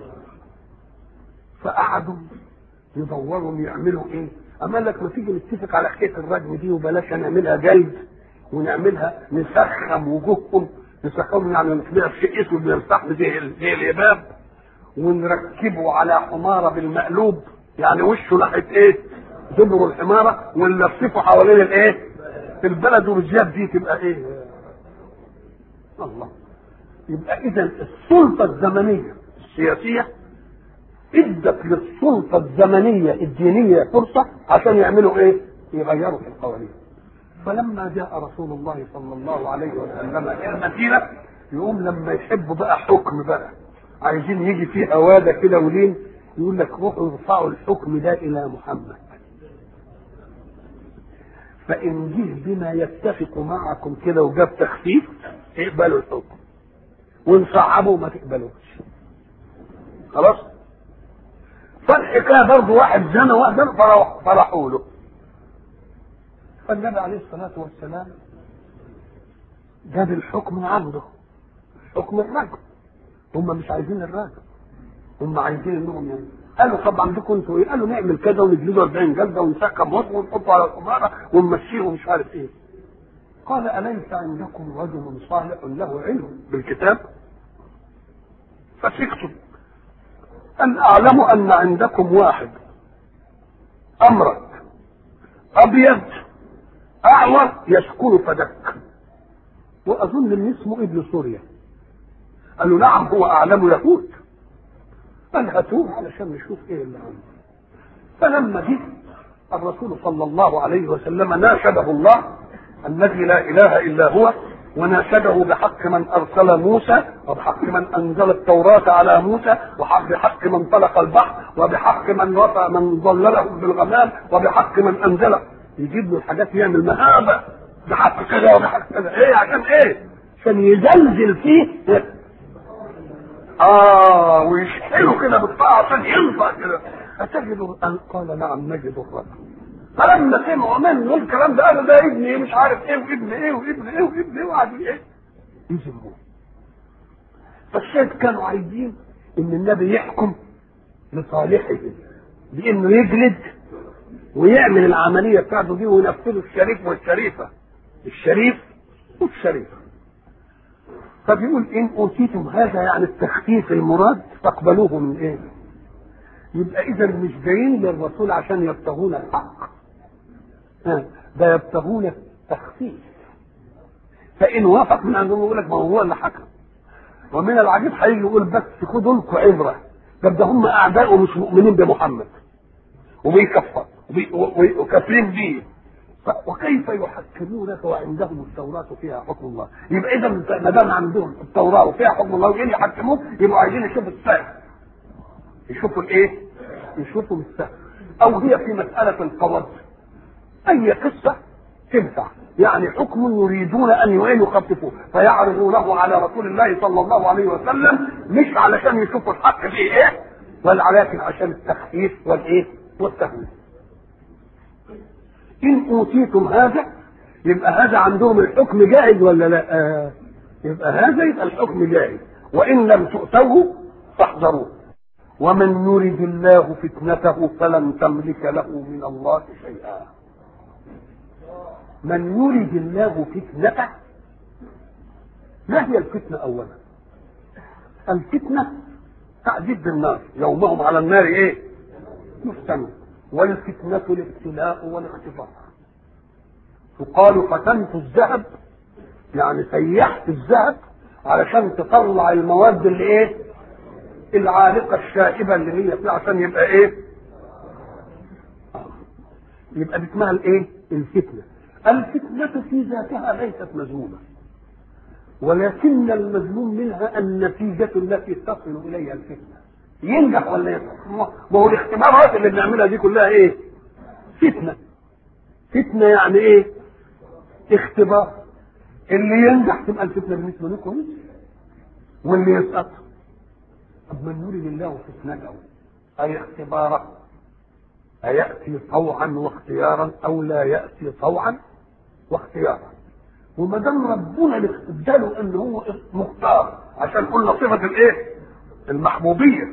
فقعدوا يدوروا يعملوا ايه. اما لك ما تيجي نتفق على حكايه الرجم دي وبلاش نعملها جلد، ونعملها نسخم وجوههم، نسخمهم يعني نطلع شيء اسود بيرتاح زي زي الاباب، ونركبه على حماره بالمقلوب، يعني وشه ناحيه ايه؟ دبر الحماره، ونلففه حوالين الايه؟ في البلد، والجياب دي تبقى ايه؟ الله. يبقى اذا السلطه الزمنيه السياسيه ادت للسلطه الزمنيه الدينيه فرصه عشان يعملوا ايه؟ يغيروا في القوانين. فلما جاء رسول الله صلى الله عليه وسلم الى المدينه، يقوم لما يحبوا بقى حكم بقى عايزين يجي فيه هواده كده ولين، يقول لك روحوا ارفعوا الحكم ده الى محمد، فان جه بما يتفق معكم كده وجاب تخفيف اقبلوا الحكم، وان صعبوا ما تقبلوش. خلاص. فالحكايه برضه واحد زنى واحد فرحوا له. فالنبي عليه الصلاه والسلام جاب الحكم من عنده، حكم الرجل. هم مش عايزين الرجل، هم عايزين انهم يعني قالوا طب عندكم انتوا ايه؟ قالوا نعمل كذا ونجلده أربعين جلده ونسكم وطن ونحطه على الحماره ونمشيه ومش عارف ايه. قال اليس عندكم رجل صالح له علم بالكتاب؟ فسكتوا. ان اعلم ان عندكم واحد امرك ابيض اعور يسكن فدك، واظن ان اسمه ابن سوريا. قالوا نعم هو اعلم يهود. قال هاتوه علشان نشوف ايه اللي عنده. فلما جه الرسول صلى الله عليه وسلم ناشده الله الذي لا اله الا هو، وناشده بحق من ارسل موسى، وبحق من انزل التوراة على موسى، وبحق من طلق البحر، وبحق من رفع من ظلله بالغمام، وبحق من انزل، يجيب له الحاجات يعمل مهابه بحق كذا وبحق كذا. ايه عشان ايه؟ عشان يزلزل فيه اه ويشحنه كده بالطاعه عشان ينفع كده. اتجد ان قال نعم نجد الرجل. فلما سمعوا منه الكلام ده قالوا ده ابني مش عارف ايه وابن ايه وابن ايه وابن ايه وقعدوا ايه يذموه. فالشاهد كانوا عايزين ان النبي يحكم لصالحه بانه يجلد ويعمل العمليه بتاعته دي وينفذ الشريف والشريفه، الشريف والشريفه. فبيقول ان اوتيتم هذا يعني التخفيف المراد فاقبلوه من ايه؟ يبقى اذا مش جايين للرسول عشان يبتغون الحق، ده يبتغون التخفيف. فان وافق من عندهم يقول لك ما هو اللي حكم. ومن العجيب هيجي يقول بس خدوا لكم عبره، ده ده هم اعداء ومش مؤمنين بمحمد وبيكفر وكافرين بيه، وكيف يحكمونك وعندهم التوراة فيها حكم الله؟ يبقى اذا ما دام عندهم التوراة وفيها حكم الله وجايين يحكموك يبقوا عايزين يشوفوا السهل، يشوفوا الايه؟ يشوفوا السهل. او هي في مسألة القواعد اي قصة تنفع، يعني حكم يريدون ان يخففوه فيعرضونه على رسول الله صلى الله عليه وسلم، مش علشان يشوفوا الحق فيه ايه، ولكن عشان التخفيف والايه؟ والتهويل. ان اوتيتم هذا يبقى هذا عندهم الحكم جاهز ولا لا؟ آه. يبقى هذا يبقى الحكم جاهز. وان لم تؤتوه فاحذروه. ومن يرد الله فتنته فلن تملك له من الله شيئا. من يرد الله فتنته، ما هي الفتنه اولا؟ الفتنه تعذيب بالنار، يومهم على النار ايه؟ يفتنون. والفتنة الابتلاء والاختبار. وقالوا فتنت الذهب يعني سيحت الذهب علشان تطلع المواد اللي ايه؟ العالقة الشائبة اللي هي فيها عشان يبقى ايه؟ يبقى دي اسمها الايه؟ الفتنة. الفتنة في ذاتها ليست مذمومة، ولكن المذموم منها النتيجة التي تصل اليها الفتنة. ينجح ولا ينجح؟ ما هو الاختبارات اللي بنعملها دي كلها ايه؟ فتنه. فتنه يعني ايه؟ اختبار. اللي ينجح تبقى الفتنه بالنسبه له كويس، واللي يسقط طب من يريد الله فتنته اي اختباره أيأتي طوعا واختيارا أو لا يأتي طوعا واختيارا. وما دام ربنا اداله ان هو مختار، عشان قلنا صفه الايه؟ المحبوبيه.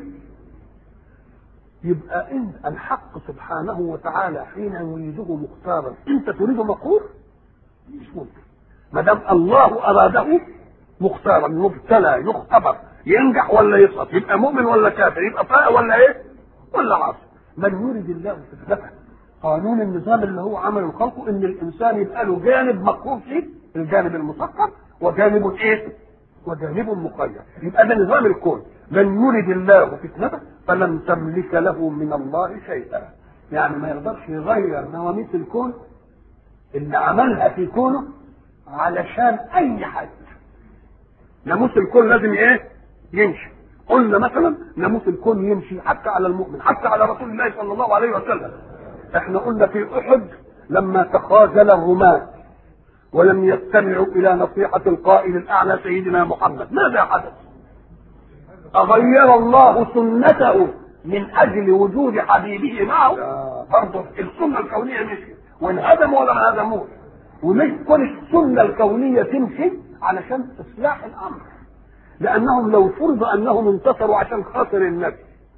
يبقى انت الحق سبحانه وتعالى حين يريده مختارا انت تريده مقهور؟ مش ممكن. ما دام الله اراده مختارا مبتلى يختبر ينجح ولا يسقط، يبقى مؤمن ولا كافر، يبقى طائع ولا ايه؟ ولا عاصي. من يريد الله فتنته. قانون النظام اللي هو عمل الخلق ان الانسان يبقى له جانب مقهور فيه، الجانب المسخر، وجانب ايه؟ وجانب مقيد. يبقى ده نظام الكون. من يريد الله فتنته فلن تملك له من الله شيئا. يعني ما يقدرش يغير نواميس الكون اللي عملها في كونه علشان اي حد. ناموس الكون لازم ايه؟ يمشي. قلنا مثلا ناموس الكون يمشي حتى على المؤمن، حتى على رسول الله صلى الله عليه وسلم. احنا قلنا في احد لما تخاذل الرماة ولم يستمعوا الى نصيحة القائل الاعلى سيدنا محمد، ماذا حدث؟ اغير الله سنته من اجل وجود حبيبه معه؟ برضه السنة الكونية مشي وانهدموا ولا ما هدموش. ومش كل السنة الكونية تمشي علشان اصلاح الامر، لانهم لو فرض انهم انتصروا عشان خاطر النبي،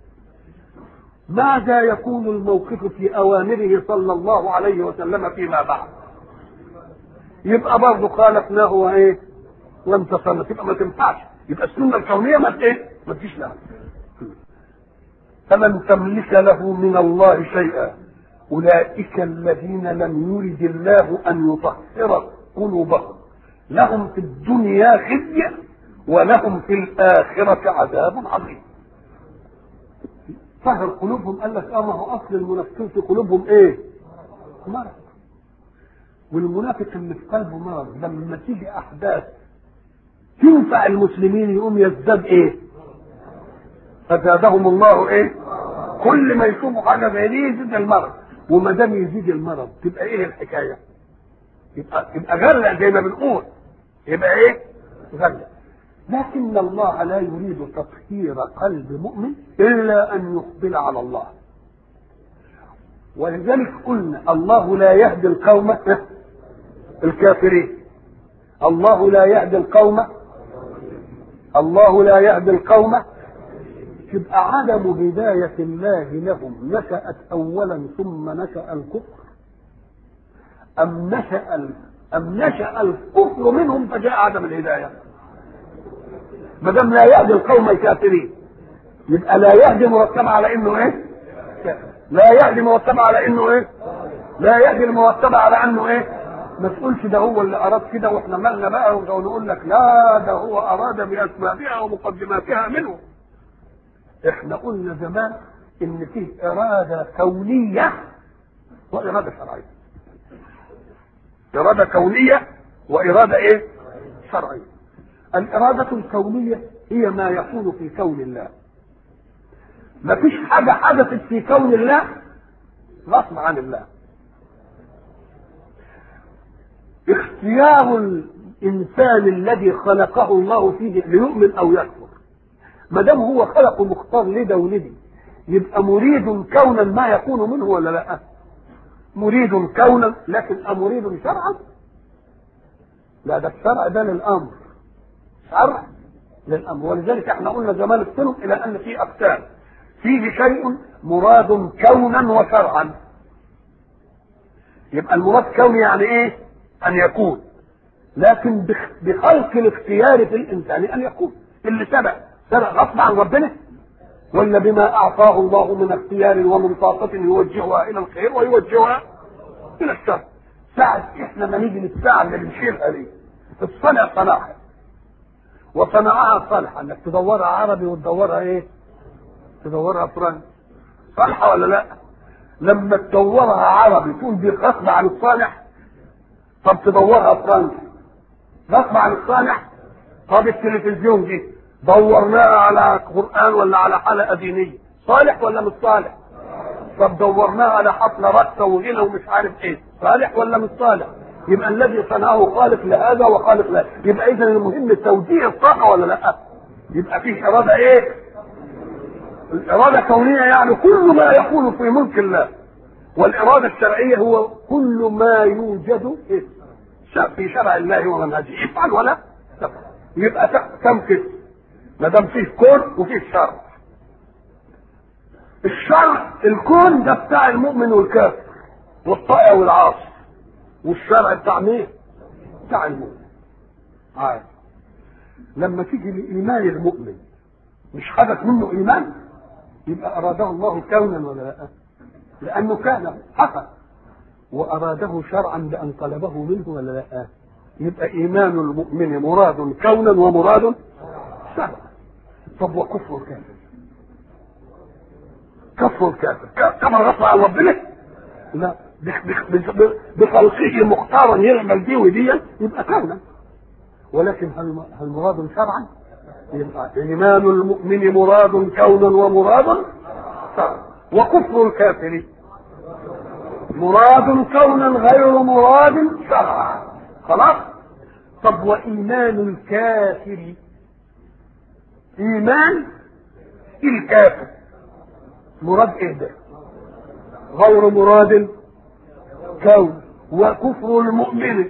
ماذا يكون الموقف في اوامره صلى الله عليه وسلم فيما بعد؟ يبقى برضه خالفناه وايه؟ وانتصرنا، تبقى ما تنفعش. يبقى السنه الكونيه ما ايه؟ ما تجيش لها. فلن تملك له من الله شيئا. اولئك الذين لم يرد الله ان يطهر قلوبهم لهم في الدنيا خزي ولهم في الاخره عذاب عظيم. طهر قلوبهم قال لك اه ما هو اصل المنافقين في قلوبهم ايه؟ مرض. والمنافق اللي في قلبه مرض لما تيجي احداث تنفع المسلمين يقوم يزداد ايه؟ فزادهم الله ايه؟ كل ما يشوفوا حاجه زي دي يزيد المرض. وما دام يزيد المرض تبقى ايه الحكايه؟ يبقى يبقى غلة زي ما بنقول. يبقى ايه؟ غلة. لكن الله لا يريد تطهير قلب مؤمن الا ان يقبل على الله. ولذلك قلنا الله لا يهدي القوم الكافرين. الله لا يهدي القوم الله لا يهدي القوم. تبقى عدم هداية الله لهم نشأت أولا ثم نشأ الكفر، أم نشأ أم نشأ الكفر منهم فجاء عدم الهداية؟ ما دام لا يهدي القوم الكافرين يبقى لا يهدي مرتب على إنه إيه؟ لا يهدي مرتب على إنه إيه؟ لا يهدي المرتب على إنه إيه؟ ما تقولش ده هو اللي أراد كده وإحنا مالنا بقى، ونقول لك لا ده هو أراد بأسبابها ومقدماتها منه. احنا قلنا زمان ان فيه اراده كونيه واراده شرعيه. اراده كونيه واراده ايه؟ شرعيه. الاراده الكونيه هي ما يكون في كون الله. ما فيش حاجه حدثت في كون الله غصب عن الله. اختيار الانسان الذي خلقه الله فيه ليؤمن او يكفر، ما دام هو خلقه مختار لده ولدي يبقى مريد كونا ما يكون منه ولا لا؟ مريد كونا، لكن امريد شرعا؟ لا، ده الشرع ده للامر، شرع للامر. ولذلك احنا قلنا زمان السلم الى ان في اقسام، فيه شيء مراد كونا وشرعا. يبقى المراد كوني يعني ايه؟ ان يكون، لكن بخلق الاختيار في الانسان ان يكون. اللي سبق سبق غصب عن ربنا ولا بما اعطاه الله من اختيار ومن طاقه يوجهها الى الخير ويوجهها الى الشر. ساعة احنا ما نيجي للساعه اللي بنشيلها دي الصنع صناعه وصنعها صالحه، انك تدورها عربي وتدورها ايه؟ تدورها فرنسي، صالحه ولا لا؟ لما تدورها عربي تكون دي غصب عن الصالح. طب تدورها فرنسي غصب عن الصالح. طب التلفزيون دي دورناها على قرآن ولا على حلقة دينية، صالح ولا مش صالح؟ طب دورناها على حفلة رقصة وغنى ومش عارف ايه، صالح ولا مش صالح؟ يبقى الذي صنعه خالق لهذا وخالق له. يبقى اذا المهم توجيه الطاقة ولا لا؟ يبقى فيه إرادة ايه؟ الإرادة كونية، يعني كل ما يكون في ملك الله والاراده الشرعيه هو كل ما يوجد في شرع الله ومنهجه، افعل ولا تفعل. يبقى كم قسم؟ ما دام فيه كون وفيه شرع. الشرع الكون ده بتاع المؤمن والكافر والطائع والعاصي، والشرع بتاع مين؟ بتاع المؤمن. عارف لما تيجي لايمان المؤمن مش حدث منه ايمان، يبقى اراده الله كونا ولا لا؟ لانه كان حصل، واراده شرعا بان طلبه منه ولا لا؟ يبقى ايمان المؤمن مراد كونا ومراد شرعا. طب وكفر الكافر؟ كفر الكافر كما غفر عن ربنا؟ لا، بخلقه مختارا يعمل دي ودي يبقى كونا، ولكن هل هل مراد شرعا؟ يبقى ايمان المؤمن مراد كونا ومراد شرعا. وكفر الكافر مراد كونا غير مراد شرعا. خلاص. طب وايمان الكافر؟ ايمان الكافر مراد ايه ده؟ غير مراد كون. وكفر المؤمن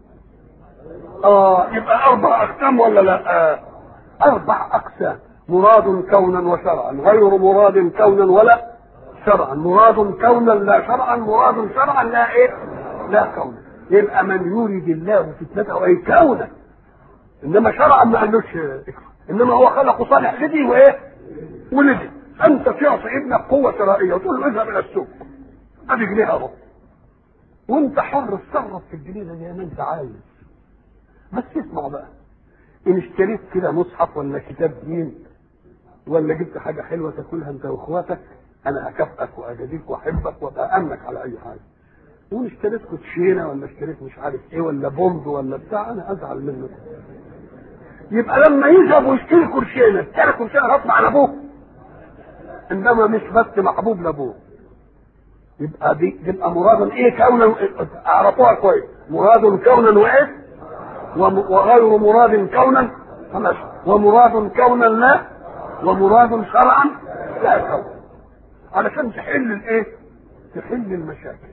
اه يبقى اربع اقسام ولا لا؟ آه. اربع اقسام، مراد كونا وشرعا، غير مراد كونا ولا شرعا، مراد كونا لا شرعا، مراد شرعا لا ايه؟ لا كونا. يبقى من يريد الله فتنته اي كونا، انما شرعا ما قالوش، انما هو خلقه صالح لدي وايه؟ ولدي. انت تعطي ابنك قوه شرائيه وتقول له اذهب الى السوق ادي جنيه اهو، وانت حر تصرف في الجنيه زي ما انت عايز. بس اسمع بقى، ان اشتريت كده مصحف ولا كتاب دين ولا جبت حاجه حلوه تاكلها انت واخواتك، انا اكافئك واجازيك واحبك وابقى امنك على اي حاجه. وان اشتريت كوتشينه ولا اشتريت مش عارف ايه ولا بومب ولا بتاع، انا ازعل منك. يبقى لما يذهب ويشتري كوتشينه، اشتري كوتشينه غصب عن ابوه، انما مش بس محبوب لابوه. يبقى دي يبقى مراد ايه كونا؟ اعرفوها كويس، مراد كونا وايه؟ وغير مراد كونا خلاص، ومراد كونا لا، ومراد شرعا لا كون، علشان تحل الايه؟ تحل المشاكل.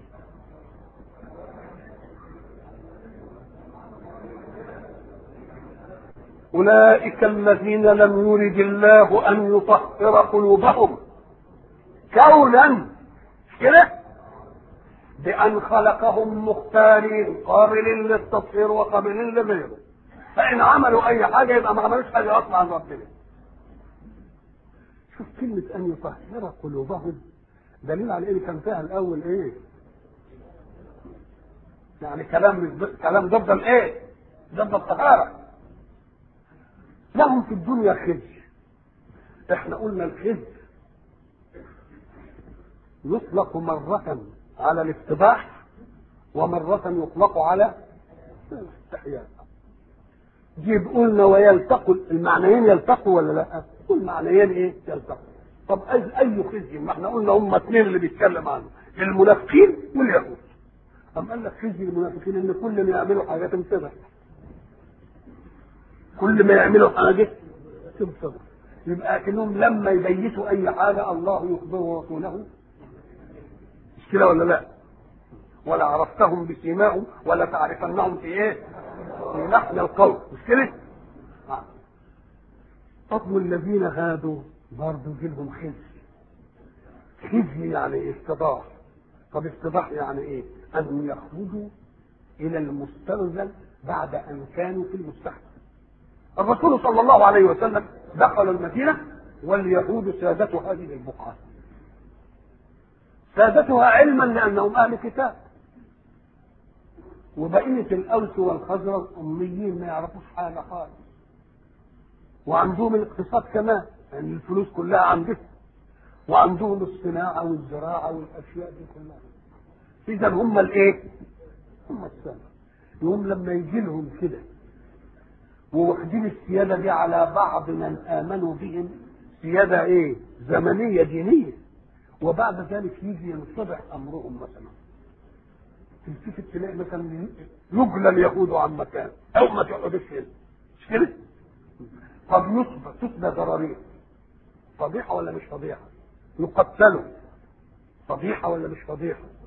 اولئك الذين لم يرد الله ان يطهر قلوبهم كونا كده، بأن خلقهم مختارين قابلين للتطهير وقابلين لغيره، فإن عملوا أي حاجة يبقى ما عملوش حاجة أصلا عن ربنا. شوف كلمة أن يطهر قلوبهم، دليل على إيه كان فيها الأول إيه؟ يعني كلام كلام ضد الإيه؟ ضد الطهارة. لهم في الدنيا خزي. إحنا قلنا الخزي يطلق مرة على الافتضاح ومرة يطلق على الاستحياء. جيب قلنا ويلتقوا المعنيين، يلتقوا ولا لا؟ كل معنيين ايه؟ يلتقوا. طب اي اي خزي؟ ما احنا قلنا هم اثنين اللي بيتكلم عنه، المنافقين واليهود. أم قال لك خزي المنافقين ان كل ما يعملوا حاجه تنفضح، كل ما يعملوا حاجه تنفضح. يبقى كأنهم لما يبيتوا اي حاجه الله يخبره رسوله، مش كده ولا لا؟ ولا عرفتهم بسيماهم ولا تعرفنهم في ايه؟ في لحن القول، مش كده؟ طب الذين هادوا برضه جيلهم خزي. خزي يعني استضاح. طب استضاح يعني ايه؟ ان يخرجوا الى المسترذل بعد ان كانوا في المستحسن. الرسول صلى الله عليه وسلم دخل المدينه واليهود سادة هذه البقعه، سادتها علما لانهم اهل كتاب، وبقيه الاوس والخزرج اميين ما يعرفوش حاجه خالص، وعندهم الاقتصاد كمان، يعني الفلوس كلها عندهم، وعندهم الصناعه والزراعه والاشياء دي كلها. اذا هم الايه؟ هم السادة. يوم لما يجي لهم كده وواخدين السياده دي على بعض من امنوا بهم، سياده ايه؟ زمنيه دينيه، وبعد ذلك يجي ينصبح امرهم مثلا، تلتفت تلاقي مثلا يجلى اليهود عن مكان او ما تقعدش هنا، مش كده؟ طب يصبح تسبى ضرارير، فضيحه ولا مش فضيحه؟ يقتلوا، فضيحه ولا مش فضيحه؟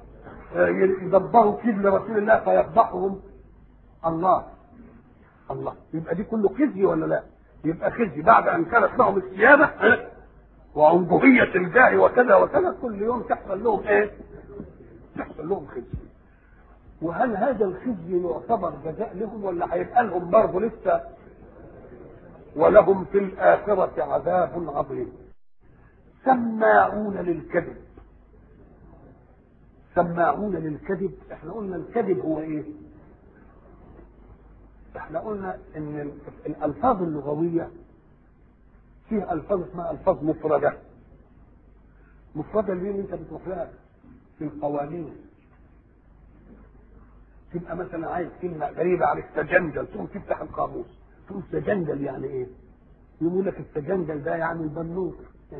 يدبروا كيد لرسول الله فيفضحهم الله الله. يبقى دي كله خزي ولا لا؟ يبقى خزي بعد ان كانت لهم السياده وعنجهيه الجاه وكذا وكذا، كل يوم تحصل لهم ايه؟ تحصل لهم خزي. وهل هذا الخزي يعتبر جزاء لهم ولا هيبقى لهم برضه لسه؟ ولهم في الآخرة عذاب عظيم. سماعون للكذب. سماعون للكذب، احنا قلنا الكذب هو ايه؟ احنا قلنا ان الالفاظ اللغوية فيها الفاظ اسمها الفاظ مفردة. مفردة اللي انت بتروح لها في القوانين، تبقى مثلا عايز كلمة غريبة عليك تجندل، تقوم تفتح القاموس تقول تجندل يعني ايه؟ يقول لك التجندل ده يعني البنوك.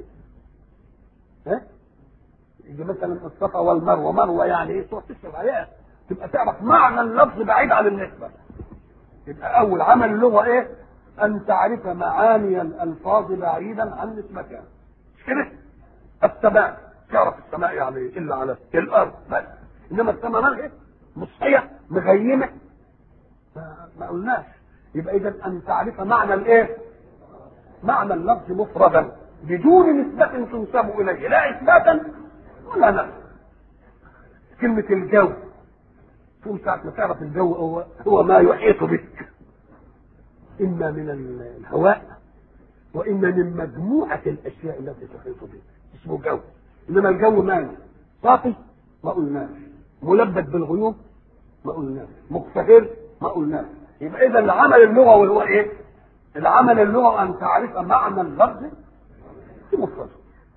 ها؟ يجي مثلا الصفا والمروه، مروه يعني ايه؟ تروح تكتب عليها تبقى تعرف معنى اللفظ بعيد عن النسبه. يبقى اول عمل اللغه ايه؟ ان تعرف معاني الالفاظ بعيدا عن نسبتها. مش كده؟ السماء تعرف السماء يعني ايه؟ الا على الارض بس. انما السماء مالها مصحيه مغيمه ما قلناش. يبقى اذا ان تعرف معنى الايه؟ معنى اللفظ مفردا بدون نسبة تنسب اليه، لا اثباتا ولا نفي. كلمة الجو، تقول ساعة ما تعرف الجو هو هو ما يحيط بك، اما من الهواء واما من مجموعة الاشياء التي تحيط بك، اسمه جو. انما الجو ماله؟ صافي ما قلناش، ملبد بالغيوم ما قلناش، مقتهر ما قلناش. يبقى اذا العمل اللغوي هو ايه؟ العمل اللغوي ان تعرف معنى اللفظ مفرد.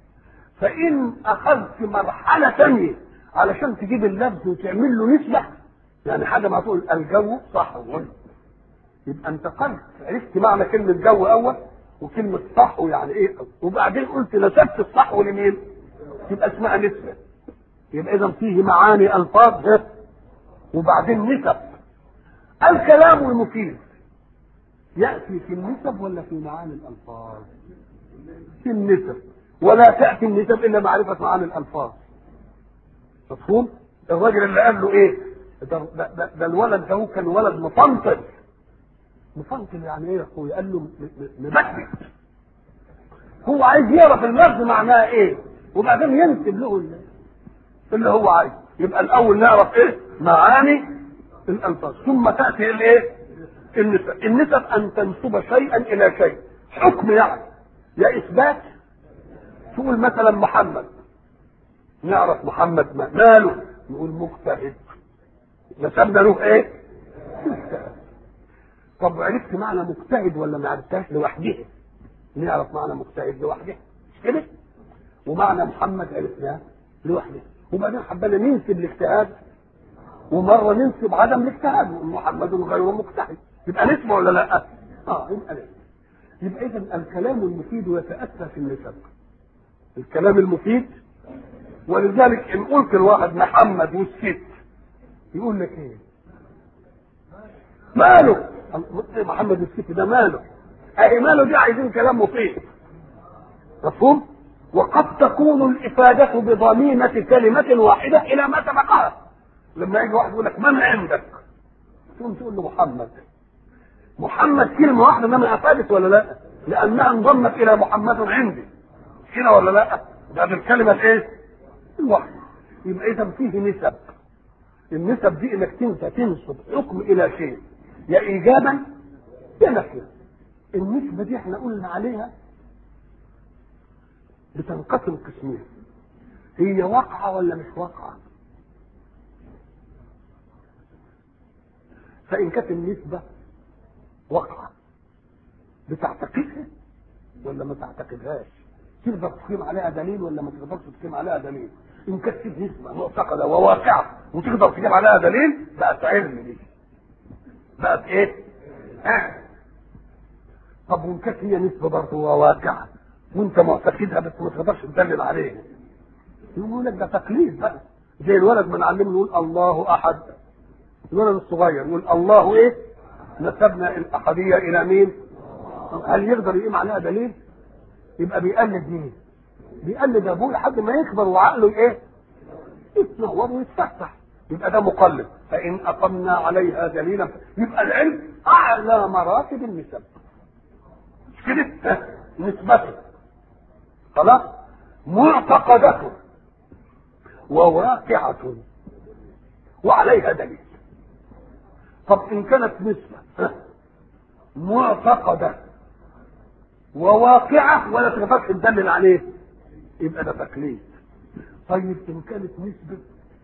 فان اخذت مرحله ثانيه علشان تجيب اللفظ وتعمل له نسبه، يعني حاجه ما تقول الجو صح وغلط، يبقى انتقلت عرفت معنى كلمه جو اول وكلمه صح يعني ايه، وبعدين قلت نسبت الصح لمين؟ يبقى اسمها نسبه. يبقى اذا فيه معاني الفاظ وبعدين نسب. الكلام المفيد يأتي في النسب ولا في معاني الألفاظ؟ في النسب، ولا تأتي النسب إلا معرفة معاني الألفاظ. مفهوم؟ الراجل اللي قال له إيه؟ ده, ده, ده الولد ده كان ولد مفنطل. مفنطل يعني إيه يا أخوي؟ قال له مبكبك. هو عايز يعرف اللفظ معناه إيه؟ وبعدين ينسب له اللي هو عايز. يبقى الأول نعرف إيه؟ معاني الألفاظ، ثم تأتي الإيه؟ النسب. النسب ان تنسب شيئا الى شيء، حكم يعني، يا اثبات. تقول مثلا محمد، نعرف محمد ما ماله؟ نقول مجتهد، نسبنا له ايه؟ مجتهد. طب عرفت معنى مجتهد ولا ما عرفتهاش لوحده؟ نعرف معنى مجتهد لوحده مش كده؟ ومعنى محمد عرفناه لوحده، وبعدين حبينا ننسب الاجتهاد، ومره ننسب عدم الاجتهاد، محمد غير مجتهد. يبقى نسبه ولا لا؟ اه يبقى نسبه. يبقى اذا الكلام المفيد يتاتى في النسب. الكلام المفيد، ولذلك ان قلت الواحد محمد والست يقول لك ايه؟ ماله؟ محمد والست ده ماله؟ اي ماله دي عايزين كلام مفيد. مفهوم؟ وقد تكون الافاده بضميمه كلمه واحده الى ما سبقها. لما يجي واحد يقول لك من عندك؟ تقوم تقول له محمد. محمد كلمه واحده انما افادت ولا لا؟ لانها انضمت الى محمد عندي كده ولا لا؟ ده الكلمه الايه؟ الواحده. يبقى اذا فيه نسب. النسب دي انك تنسى تنسب حكم الى شيء يا ايجابا يا نفيا. النسبه دي احنا قلنا عليها بتنقسم قسمين، هي واقعه ولا مش واقعه؟ فإن كانت النسبة واقعة بتعتقدها ولا ما تعتقدهاش؟ تقدر تقيم عليها دليل ولا ما تقدرش تقيم عليها دليل؟ إن كانت نسبة معتقدة وواقعة وتقدر تقيم عليها دليل بقت علم دي. بقت إيه؟ آه. طب وإن كانت هي نسبة برضه وواقعة وأنت معتقدها بس ما تقدرش تدلل عليها، يقول لك ده تقليد بقى. زي الولد من علمنا يقول الله أحد، الولد الصغير يقول الله ايه؟ نسبنا الاحديه الى مين؟ هل يقدر يقيم عليها دليل؟ يبقى بيقلد مين؟ بيقلد ابوه لحد ما يكبر وعقله ايه؟ يتنور ويتفتح. يبقى ده مقلد. فإن أقمنا عليها دليلا يبقى العلم أعلى مراتب النسب. مش كده؟ نسبته خلاص معتقدته وواقعة وعليها دليل. طب إن كانت نسبة معتقدة وواقعة ولا تنفعش تدلل عليه يبقى ده تقليد. طيب إن كانت نسبة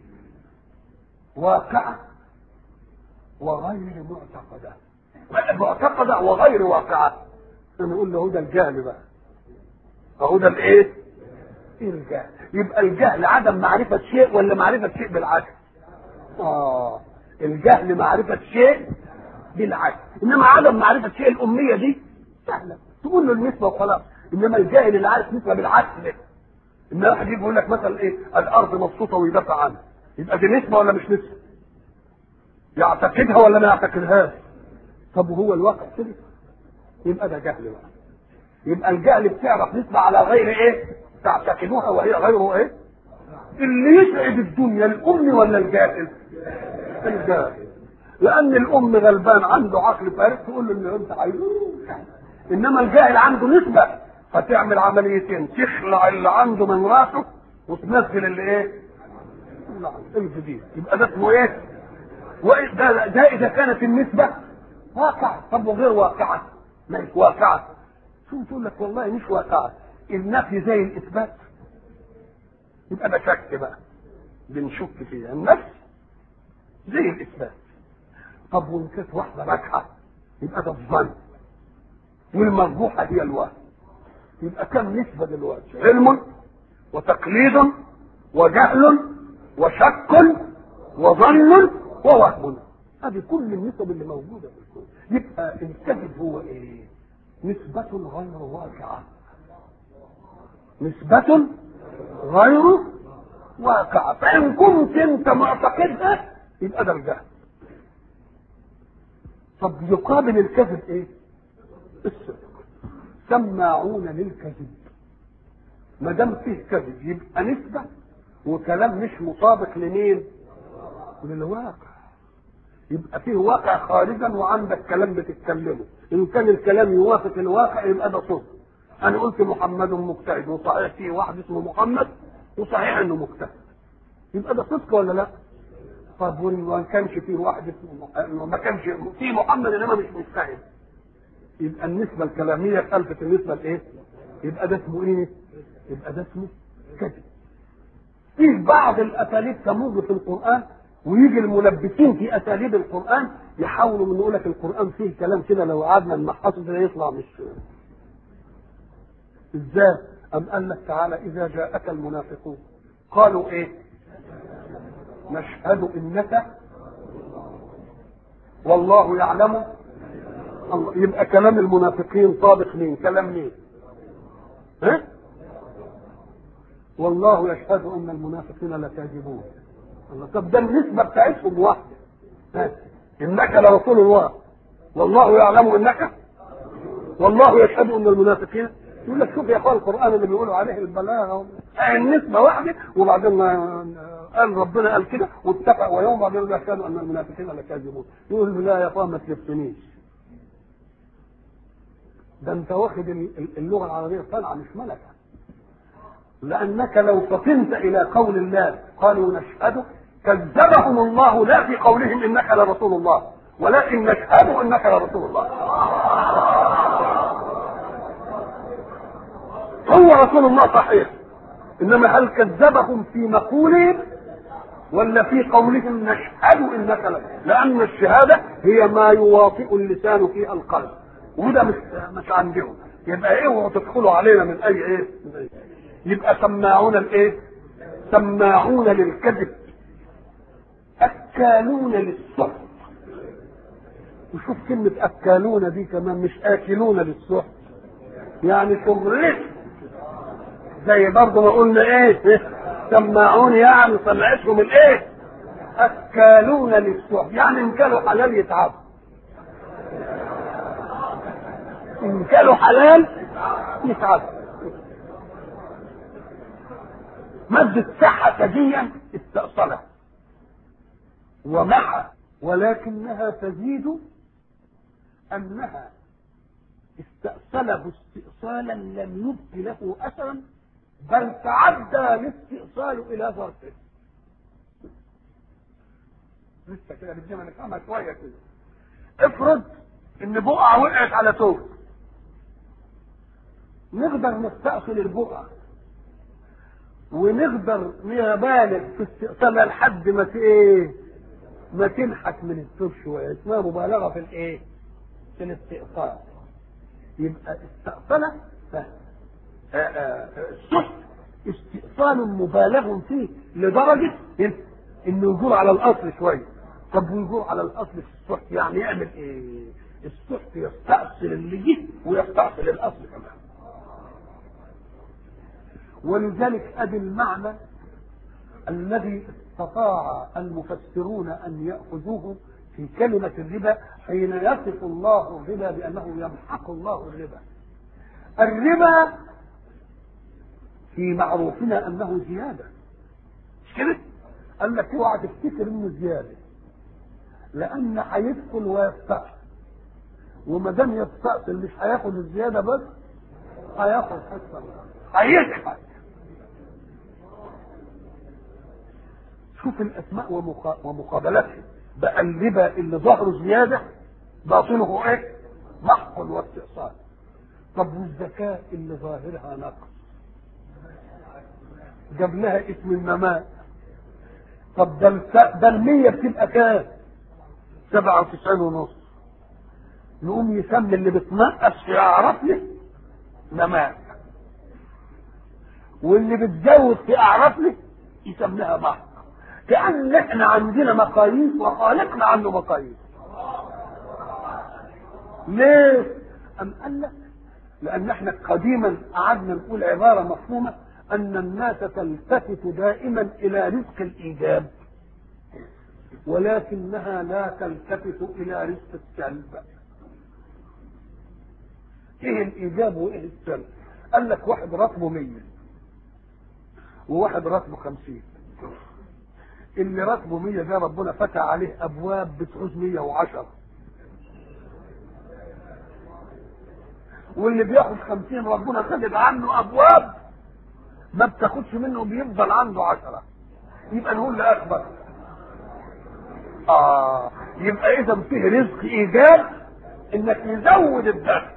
واقعة وغير معتقدة معتقدة وغير واقعة نقول له ده الجهل بقى. فهو ده الايه؟ الجهل. يبقى الجهل عدم معرفة شيء ولا معرفة شيء بالعكس؟ اه الجهل معرفة شيء بالعكس، انما عدم معرفة شيء الأمية دي سهلة تقول له النسبة وخلاص. انما الجاهل اللي عارف نسبة بالعكس ده، ان واحد يجي يقول لك مثلا ايه الارض مبسوطة ويدافع عنها، يبقى دي نسبة ولا مش نسبة؟ يعتقدها ولا ما يعتقدهاش؟ طب وهو الواقع كده؟ يبقى ده جهل بقى. يبقى الجهل بتعرف نسبة على غير ايه تعتقدوها وهي غيره ايه. اللي يسعد الدنيا الام ولا الجاهل؟ الجاهل. لان الام غلبان عنده عقل فارغ تقول له اللي انت عايزه، انما الجاهل عنده نسبة فتعمل عمليتين، تخلع اللي عنده من راسه وتنزل اللي ايه الجديد. يبقى ده اسمه ايه؟ وده ده اذا كانت النسبة واقعة. طب وغير واقعة؟ ما هي واقعة. شو تقول لك والله مش واقعة، النفي زي الاثبات يبقى ده شك بقى بنشك فيها. النفي زي الاثبات. طب وان كانت واحده راجحه يبقى ده الظن، والمرجوحه هي الوهم. يبقى كم نسبه دلوقتي؟ علم وتقليد وجهل وشك وظن ووهم. هذه كل النسب اللي موجوده في الكون. يبقى الكذب هو ايه؟ نسبة غير واقعة. نسبة غير واقعة. فإن كنت أنت معتقدها يبقى ده الجهل. طب يقابل الكذب إيه؟ الصدق. سماعون للكذب. ما دام فيه كذب يبقى نسبة وكلام مش مطابق لمين؟ للواقع. يبقى فيه واقع خارجا وعندك كلام بتتكلمه. ان كان الكلام يوافق الواقع يبقى ده صدق. انا قلت محمد مجتهد وصحيح فيه واحد اسمه محمد وصحيح انه مجتهد، يبقى ده صدق ولا لا؟ طب وان كانش فيه واحد اسمه ما كانش فيه محمد انما مش مجتهد، يبقى النسبه الكلاميه خلفت النسبه الايه؟ يبقى ده اسمه ايه؟ يبقى ده اسمه كذب. في بعض الاساليب تمر في القران ويجي الملبسين في اساليب القران يحاولوا من يقول لك القران فيه كلام كده لو قعدنا نمحصه ده يطلع مش ازاي؟ ام قال لك تعالى اذا جاءك المنافقون قالوا ايه؟ نشهد انك والله يعلم الله. يبقى كلام المنافقين طابق مين؟ كلام مين؟ ها؟ والله يشهد ان المنافقين لكاذبون. طب ده النسبة بتاعتهم واحدة. إنك لرسول الله والله يعلم إنك والله يشهد أن المنافقين. يقول لك شوف يا أخوان القرآن اللي بيقولوا عليه البلاغة النسبة واحدة وبعدين قال ربنا قال كده واتفق ويوم بعدين يشهد أن المنافقين لكاذبون. يقول لا يا أخوان ما تلفتنيش، ده أنت واخد اللغة العربية صنعة مش ملكة. لأنك لو فطنت إلى قول الله قالوا نشهد كذبهم الله لا في قولهم إنك لرسول الله ولكن نشهد إنك لرسول الله. هو رسول الله صحيح، إنما هل كذبهم في مقولهم ولا في قولهم نشهد إنك لرسول؟ لأن الشهادة هي ما يواطئ اللسان فيها القلب وده مش مش عندهم. يبقى إيه وتدخلوا علينا من أي إيه؟ من أي يبقى سماعون الايه؟ سماعون للكذب اكالون للسحت. وشوف كلمة اكالون دي كمان مش اكلون للسحت، يعني شغلت زي برضه ما قلنا ايه؟ سماعون يعني سمعتهم الايه؟ اكالون للسحت، يعني ان كانوا حلال يتعبوا، ان كانوا حلال يتعبوا. مادة صحة دي استأصلها ومحى، ولكنها تزيد أنها استأصله استئصالا لم يبق له أثرا، بل تعدى الاستئصال إلى ظرفه. لسه كده بدنا نفهمها شوية كده. افرض إن بقعة وقعت على توب، نقدر نستأصل البقعة ونقدر نبالغ في استئصالها لحد ما ايه ما تنحت من الثوب شويه، اسمها مبالغه في الايه؟ في الاستئصال. يبقى استأصله السحت استئصال مبالغ فيه لدرجه انه يجور على الاصل شويه. طب ويجور على الاصل في السحت يعني يعمل ايه؟ السحت يستأصل اللي جه ويستأصل الاصل كمان. ولذلك ادي المعنى الذي استطاع المفسرون ان ياخذوه في كلمه الربا حين يصف الله الربا بانه يمحق الله الربا. الربا في معروفنا انه زياده، مش كده؟ قال لك اوعى تفتكر انه زياده، لان هيدخل ويستأصل، وما دام يستأصل مش هياخد الزياده بس، هياخد حصه، هيجحد. شوف الاسماء ومقابلتها بقى. الربا اللي ظهره زياده باطنه ايه؟ محق واستئصال. طب والزكاه اللي ظاهرها نقص جاب لها اسم النماء. طب ده ده المية بتبقى كام؟ سبعة وتسعين ونص. نقوم يسمي اللي بتنقص في اعرافنا نماء، واللي بتزود في اعرافنا يسميها محق. كأن احنا عندنا مقاييس وخالقنا عنه مقاييس. ليه؟ أم قال لك لأن احنا قديما قعدنا نقول عبارة مفهومة أن الناس تلتفت دائما إلى رزق الإيجاب، ولكنها لا تلتفت إلى رزق السلب. إيه الإيجاب وإيه السلب؟ قال لك واحد راتبه مية وواحد راتبه خمسين. اللي راتبه مية ده ربنا فتح عليه ابواب بتعوز مية وعشرة، واللي بياخد خمسين ربنا خدت عنه ابواب ما بتاخدش منه بيفضل عنده عشرة. يبقى نقول لاكبر اه يبقى اذا فيه رزق ايجاب انك يزود الدخل،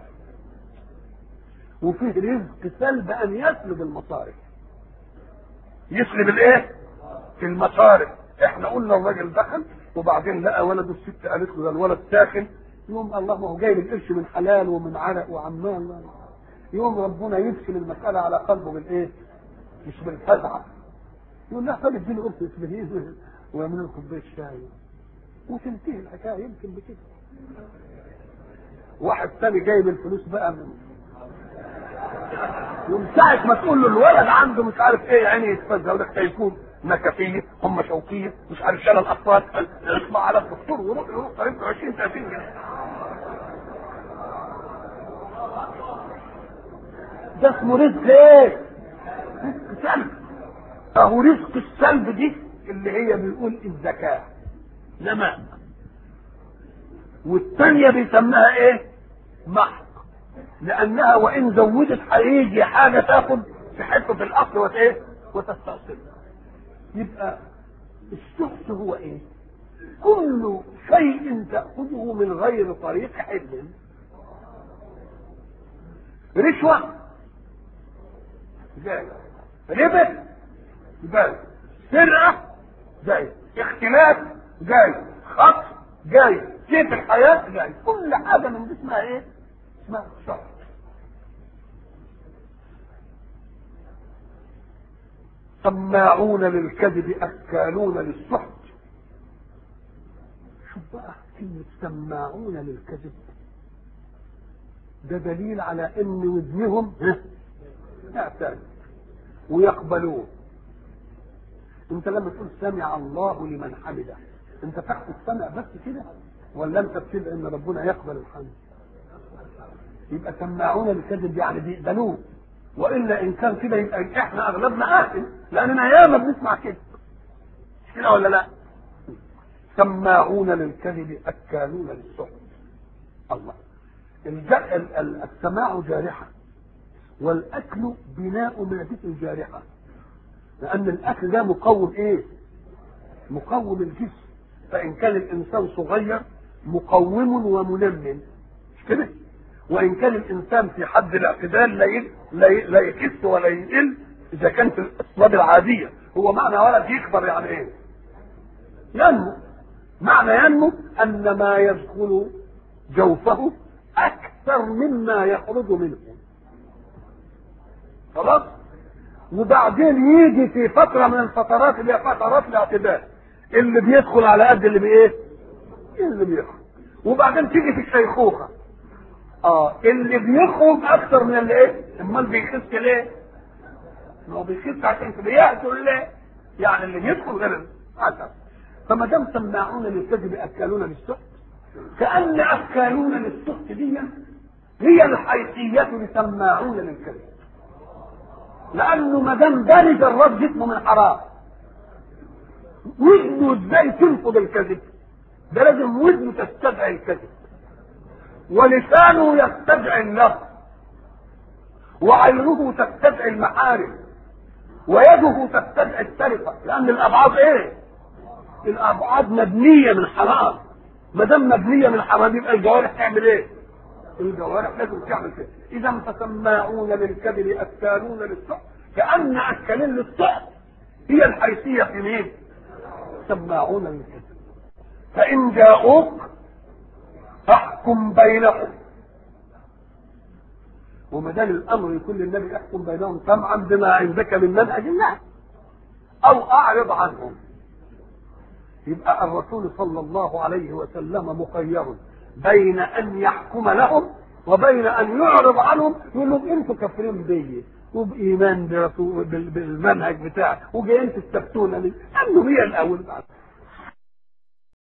وفيه رزق سلب ان يسلب المصارف. يسلب الايه؟ في المصارف. احنا قلنا الراجل دخل وبعدين لقى ولده، الست قالت له ده الولد ساخن، يوم الله ما هو جايب القرش من حلال ومن عرق وعمال، يوم ربنا يفصل المساله على قلبه بالايه؟ مش بالفزعه. يقول له خد اديله قرص اسمه ويعمل له كوبايه شاي وتنتهي الحكايه يمكن بكده. واحد ثاني جايب الفلوس بقى من يوم ساعه ما تقول له الولد عنده مش عارف ايه يعني يتفزع ولك هيكون نكفيه هم شوكيه مش عارف شال الاطفال يطلع على الدكتور وروح يروح طريقه عشرين ثلاثين جنيه. ده اسمه رزق ايه؟ رزق سلب. اهو رزق السلب دي اللي هي بيقول الزكاه نماء، والثانيه بيسميها ايه؟ محق، لانها وان زودت هيجي حاجه تاخد في حته الاصل وايه؟ وتستأصل. يبقى السحت هو ايه؟ كل شيء تأخذه من غير طريق حل. رشوة جاي، ربا جاي، سرقة جاي، اختلاف جاي، خطف جاي، سيف الحياة جاي. كل حاجة من دي اسمها ايه؟ اسمها سحت. سماعون للكذب اكالون للسحت. شوف بقى كلمة سماعون للكذب، ده دليل على ان ودنهم يعتاد ويقبلون. انت لما تقول سمع الله لمن حمده، انت تحت السمع بس كده ولا انت بتدعي ان ربنا يقبل الحمد؟ يبقى سماعون للكذب يعني بيقبلوه، والا ان كان كده يبقى احنا اغلبنا قاتل، لاننا ياما بنسمع كده، مش كده ولا لا؟ سماعون للكذب اكالون للسحت. الله. السماع جارحه، والاكل بناء مادة جارحه، لان الاكل ده مقوم ايه؟ مقوم الجسم. فان كان الانسان صغير مقوم ومنمن، مش كده؟ وان كان الانسان في حد الاعتدال لا لا يكس ولا يقل اذا كان في الاسباب العاديه. هو معنى ولد يكبر يعني ايه؟ ينمو. معنى ينمو ان ما يدخل جوفه اكثر مما يخرج منه. خلاص. وبعدين يجي في فتره من الفترات اللي هي فترات الاعتدال اللي بيدخل على قد اللي بايه؟ اللي بيخرج. وبعدين تيجي في الشيخوخه اه اللي بيخرج اكثر من اللي ايه؟ امال بيخس ليه؟ هو بيخس عشان بياكل ليه؟ يعني اللي بيدخل غير عسل. فما دام سماعون للكذب اكالون للسحت، كأن اكالون للسحت دي هي الحيثيه لسماعون للكذب. لانه ما دام بارد الرب جسمه من حرام، وزنه ازاي تنفض الكذب؟ ده لازم وزنه تستدعي الكذب، ولسانه يستدعي اللفظ، وعينه تستدعي المحارم، ويده تستدعي السرقه، لان الابعاد ايه؟ الابعاد مبنيه من حرام. ما دام مبنيه من حرام يبقى الجوارح تعمل ايه؟ الجوارح لازم تعمل كده. اذا فسماعون للكذب اكالون للسحت، كأن اكالين للسحت هي الحيثيه في مين؟ سماعون للكذب. فان جاءوك فاحكم بينهم. وما دام الامر يكون للنبي احكم بينهم سمعا بما عندك من منهج الله او اعرض عنهم. يبقى الرسول صلى الله عليه وسلم مخير بين ان يحكم لهم وبين ان يعرض عنهم. يقول لهم انتوا كافرين بي وبايمان برسول بالمنهج بتاعي وجايين تستفتونا ليه؟ قالوا هي الاول بعد